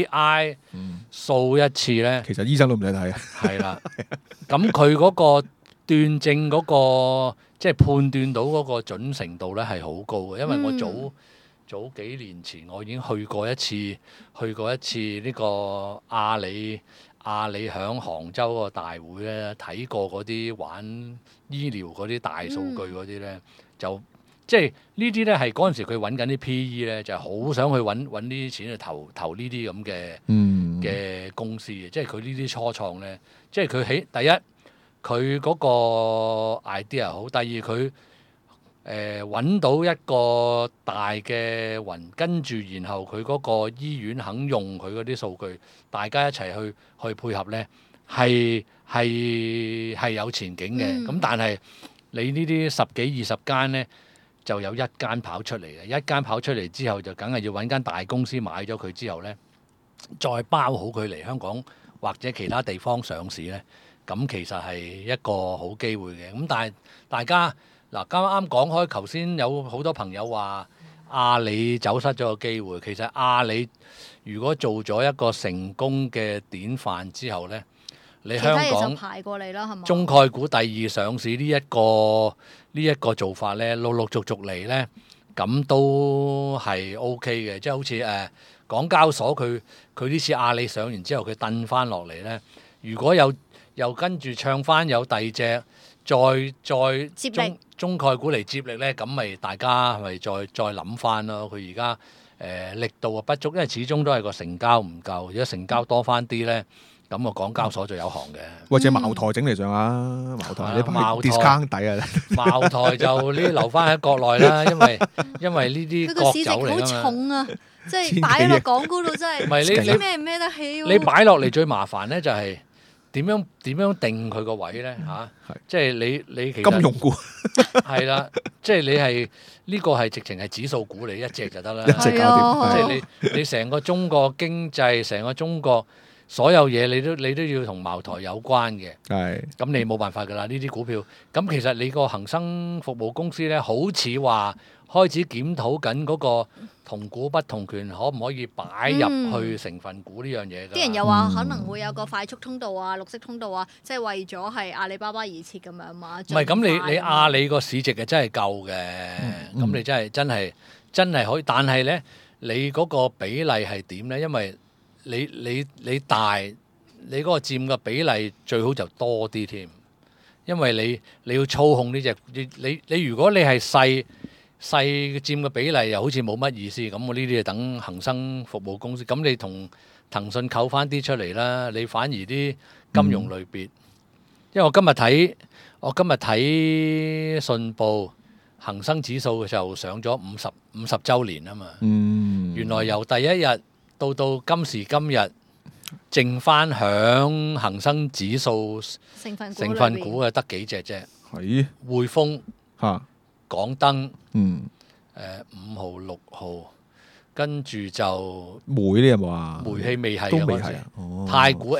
AI 掃一次咧， 其實醫生都唔使睇。 係啦，咁佢嗰個斷症嗰個即係判斷到嗰個準程度咧係好高嘅，因為我早幾年前我已經去過一次呢個阿里響杭州個大會咧，睇過嗰啲玩醫療嗰啲大數據嗰啲咧，就即係呢啲咧係嗰陣時佢揾緊啲 PE 咧，就係好想去揾呢啲錢去投呢啲咁嘅公司嘅，即係佢呢啲初創咧，即係佢第一佢嗰個 idea 好，第二佢揾到一個大嘅雲，跟住然後佢嗰個醫院肯用佢嗰啲數據，大家一齊去配合咧，係有前景嘅。咁但係你呢啲十幾20間咧，就有一間跑出嚟嘅，一間跑出嚟之後就梗係要揾間大公司買咗佢之後咧，再包好佢嚟香港或者其他地方上市咧，咁其實係一個好機會嘅。咁但係大家嗱，啱講開，頭先有好多朋友話阿里走失咗個機會。其實阿里如果做咗一個成功嘅典範之後呢，你香港排過嚟啦，係嘛？ 中概股第2上市呢一個做法呢，陸陸續續嚟呢，咁都係 OK 嘅。即係好似港交所佢呢次阿里上完之後，佢掟翻落嚟呢，如果又跟住唱翻有第2隻。再接力中概股嚟接力咧，咁咪大家咪再諗翻咯。佢而家力度啊不足，因為始終都係個成交唔夠。如果成交多翻啲咧，咁個港交所就有行嘅。 或者茅台整嚟上啊，茅台你 discount 抵啊！ 茅台就呢啲留翻喺國內啦，因為呢啲國酒嚟㗎嘛。佢個市值好重啊，即係擺落港股度真係。唔係你孭得起？ 你擺落嚟最麻煩咧就係。點樣定佢個位咧嚇？即係你其實金融股係啦，即係你係呢個係直情係指數股嚟，一隻就得啦。 一隻搞掂。 即係你成個中國經濟，成個中國所有嘢，你都要同茅台有關嘅。 係。 咁你冇辦法㗎啦，呢啲股票。咁其實你個恒生服務公司咧，好似話開始檢討緊嗰個同股不同權可唔可以擺入去成分股呢樣嘢㗎？ 啲人又話可能會有個快速通道啊、綠色通道啊，即係為咗係阿里巴巴而設咁樣嘛。 唔係咁，你阿里個市值係真係夠嘅，咁你真係可以。但係咧，你嗰個比例係點咧？因為你大，你嗰個佔嘅比例最好就多啲添，因為你要操控呢隻你如果你係細佔嘅比例又好似冇乜意思，咁我呢啲就等恒生服務公司，咁你同騰訊扣翻啲出嚟啦，你反而啲金融類別，因為我今日睇信報恒生指數就上咗50週年啊嘛，原來由第一日到今時今日，剩翻響恒生指數成分股嘅得幾隻啫， 係匯豐嚇。 港燈5號6號，跟住就煤呢有冇啊？ 煤氣未係都未係啊。太古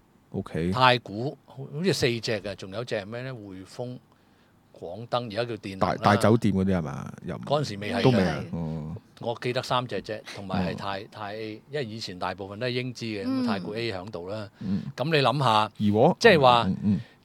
OK， 太古好似4隻嘅，仲有隻係咩咧？匯豐、廣燈，而家叫電能大酒店嗰啲係嘛？ 嗰陣時未係， 都未啊。 我記得3隻啫，同埋係太 A，因為以前大部分都係英資嘅，咁太古 A 喺度啦。咁你諗下，即係話。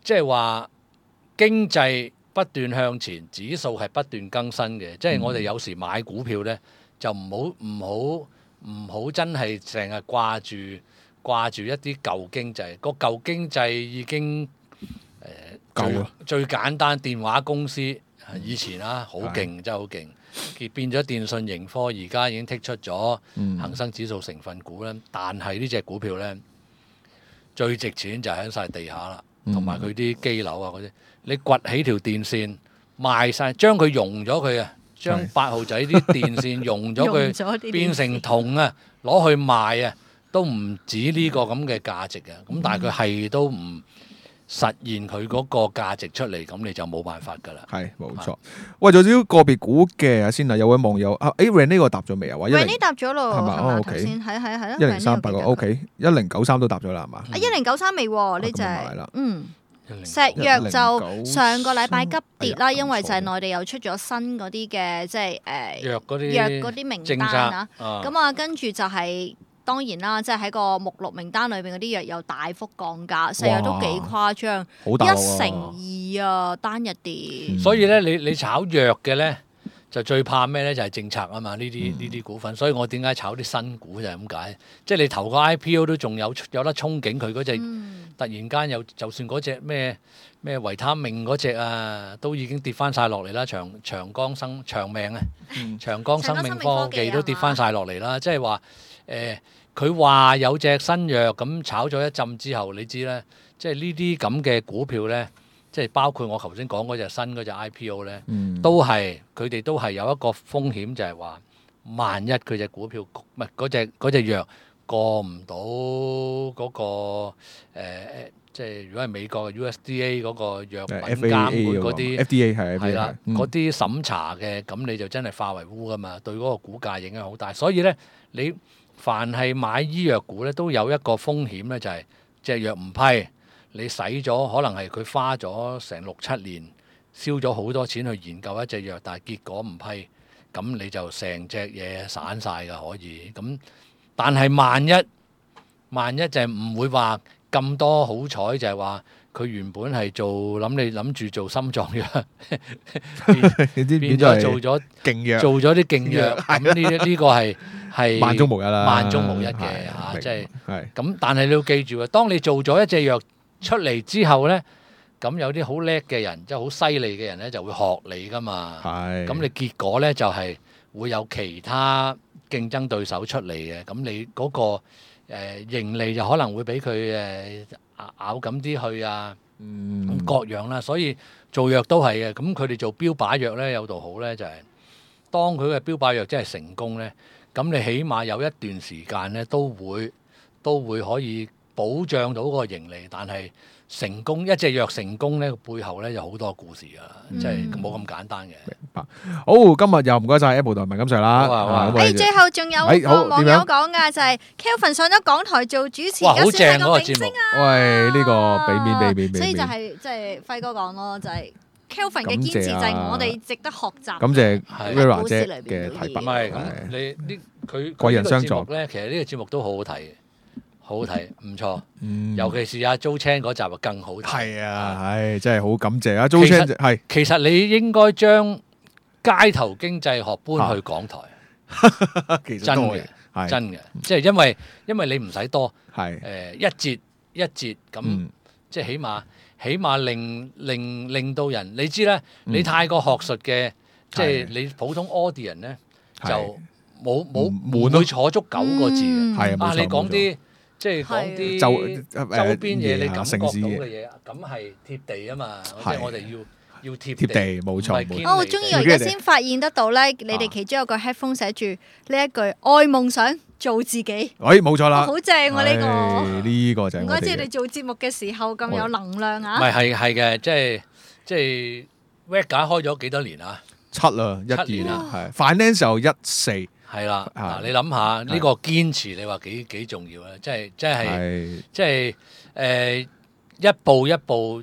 即係話經濟不斷向前，指數係不斷更新嘅。即係我哋有時買股票呢，就唔好真係成日掛住一啲舊經濟。個舊經濟已經最簡單電話公司以前好勁，真係好勁。變咗電訊盈科，而家已經剔出咗恒生指數成分股啦。但係呢隻股票呢，最值錢就喺晒地下啦，同埋佢啲機樓啊嗰啲。你掘起條電線賣晒，將佢溶咗佢啊，將8號仔啲電線溶咗佢，變成銅啊，攞去賣啊，都唔止呢個咁嘅價值嘅。咁但係佢係都唔實現佢嗰個價值出嚟，咁你就冇辦法㗎啦。 係冇錯。喂，仲有少少個別股嘅先啊，有位網友Rene 呢個答咗未啊 ？Rene 答咗咯， 係嘛 ？O K，係啦 ，1038個 O K， 1093都答咗啦，係嘛 ？1093未喎呢隻，石藥就上個禮拜急跌啦，因為就係內地又出咗新嗰啲嘅即係藥嗰啲名單啊，咁啊跟住就係。當然啦，即係喺個目錄名單裏邊嗰啲藥又大幅降價，石藥都幾誇張，1成2啊單日跌。 所以咧，你炒藥嘅咧，就最怕咩咧？就係政策啊嘛！呢啲股份，所以我點解炒啲新股就係咁解。即係你投個 IPO 都仲有得憧憬佢嗰隻，突然間有就算嗰隻咩維他命嗰隻啊，都已經跌翻晒落嚟啦。長江生命啊，長江生命科技都跌翻晒落嚟啦。即係話佢話有隻新藥咁炒咗一陣之後，你知咧，即係呢啲咁嘅股票咧，即係包括我頭先講嗰隻新嗰隻 IPO 咧，佢哋都係有一個風險，就係話萬一佢隻股票唔係嗰隻藥過唔到嗰個即係如果係美國嘅 USDA 嗰個藥品監管嗰啲 FDA 係啦，嗰啲審查嘅，咁你就真係化為烏噶嘛，對嗰個股價影響好大。所以咧，你凡係買醫藥股咧，都有一個風險咧，就係隻藥唔批，你使咗可能係佢花咗成6-7年，燒咗好多錢去研究一隻藥，但係結果唔批，咁你就成隻嘢散晒㗎可以。咁但係萬一就係唔會話咁多好彩，就係話佢原本係諗住做心臟藥，變咗做咗勁藥， 做咗啲勁藥。咁呢個係萬中無一啦， 萬中無一嘅嚇，即係咁。但係你要記住啊，當你做咗一隻藥出嚟之後咧，咁有啲好叻嘅人，即係好犀利嘅人咧，就會學你噶嘛。咁你結果咧就係會有其他競爭對手出嚟嘅，咁你嗰個盈利就可能會俾佢咬緊啲去啊，咁各樣啦。所以做藥都係嘅，咁佢哋做標靶藥咧有度好咧，就係當佢嘅標靶藥真係成功咧，咁你起碼有一段時間咧都會可以保障到個盈利，但係成功一隻藥成功咧，背後咧有好多故事㗎啦，即係冇咁簡單嘅。 明白。好，今日又唔該晒 Apple 同文錦上啦。 最後仲有個網友講㗎，就係 Kelvin 上咗港台做主持， 哇，好正嗰個節目。 喂，呢個俾面。 所以就係即係輝哥講咯，就係 Kelvin 嘅堅持就係我哋值得學習。 感謝 Vera 姐嘅提拔。 唔係咁，你呢佢貴人相助咧，其實呢個節目都好好睇。好睇，唔錯，尤其是阿 Jo Chan 嗰集就更好睇。 係啊，真係好感謝阿 Jo Chan。係， 其實你應該將街頭經濟學搬去港台， 其實真嘅，即係因為你唔使多，一節咁，即係起碼令到人，你知啦，你太過學術嘅，即係你普通 audience 咧就冇會坐足9個字嘅。 係你講啲。即係講啲周邊嘢，你感覺到嘅嘢，咁係貼地啊嘛！即係我哋要貼地， 冇錯。 我好中意，我而家先發現得到咧，你哋其中有個 headphone 寫住呢一句愛夢想做自己。 冇錯啦， 好正喎呢個。 呢個就係我哋。唔怪之你哋做節目嘅時候咁有能量啊！ 唔係嘅，即係 Wack 開咗幾多年啊 ？7啦，12年係 Finance 又14。 係啦，嗱你諗下呢個堅持，你話幾重要咧？即係一步一步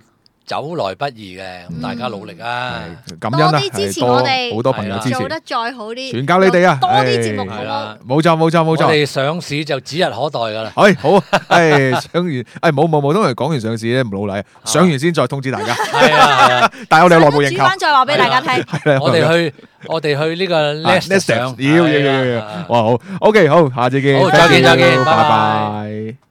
走來不易嘅，咁大家努力啊！ 感恩啊， 多啲支持我哋好多朋友支持做，得再好啲， 全靠你哋啊！ 多啲節目係好唔好係啦？ 冇錯冇錯冇我錯。 哋上市就指日可待㗎啦。 好，上完，冇，通常講完上市咧唔老禮，上完先再通知大家。 係啊， 但係我哋有內部認購煮翻，再話俾大家聽。 係啦我哋去呢個 Nest 上， 要，哇好，OK，好，下次見， 好再見再見拜拜拜拜。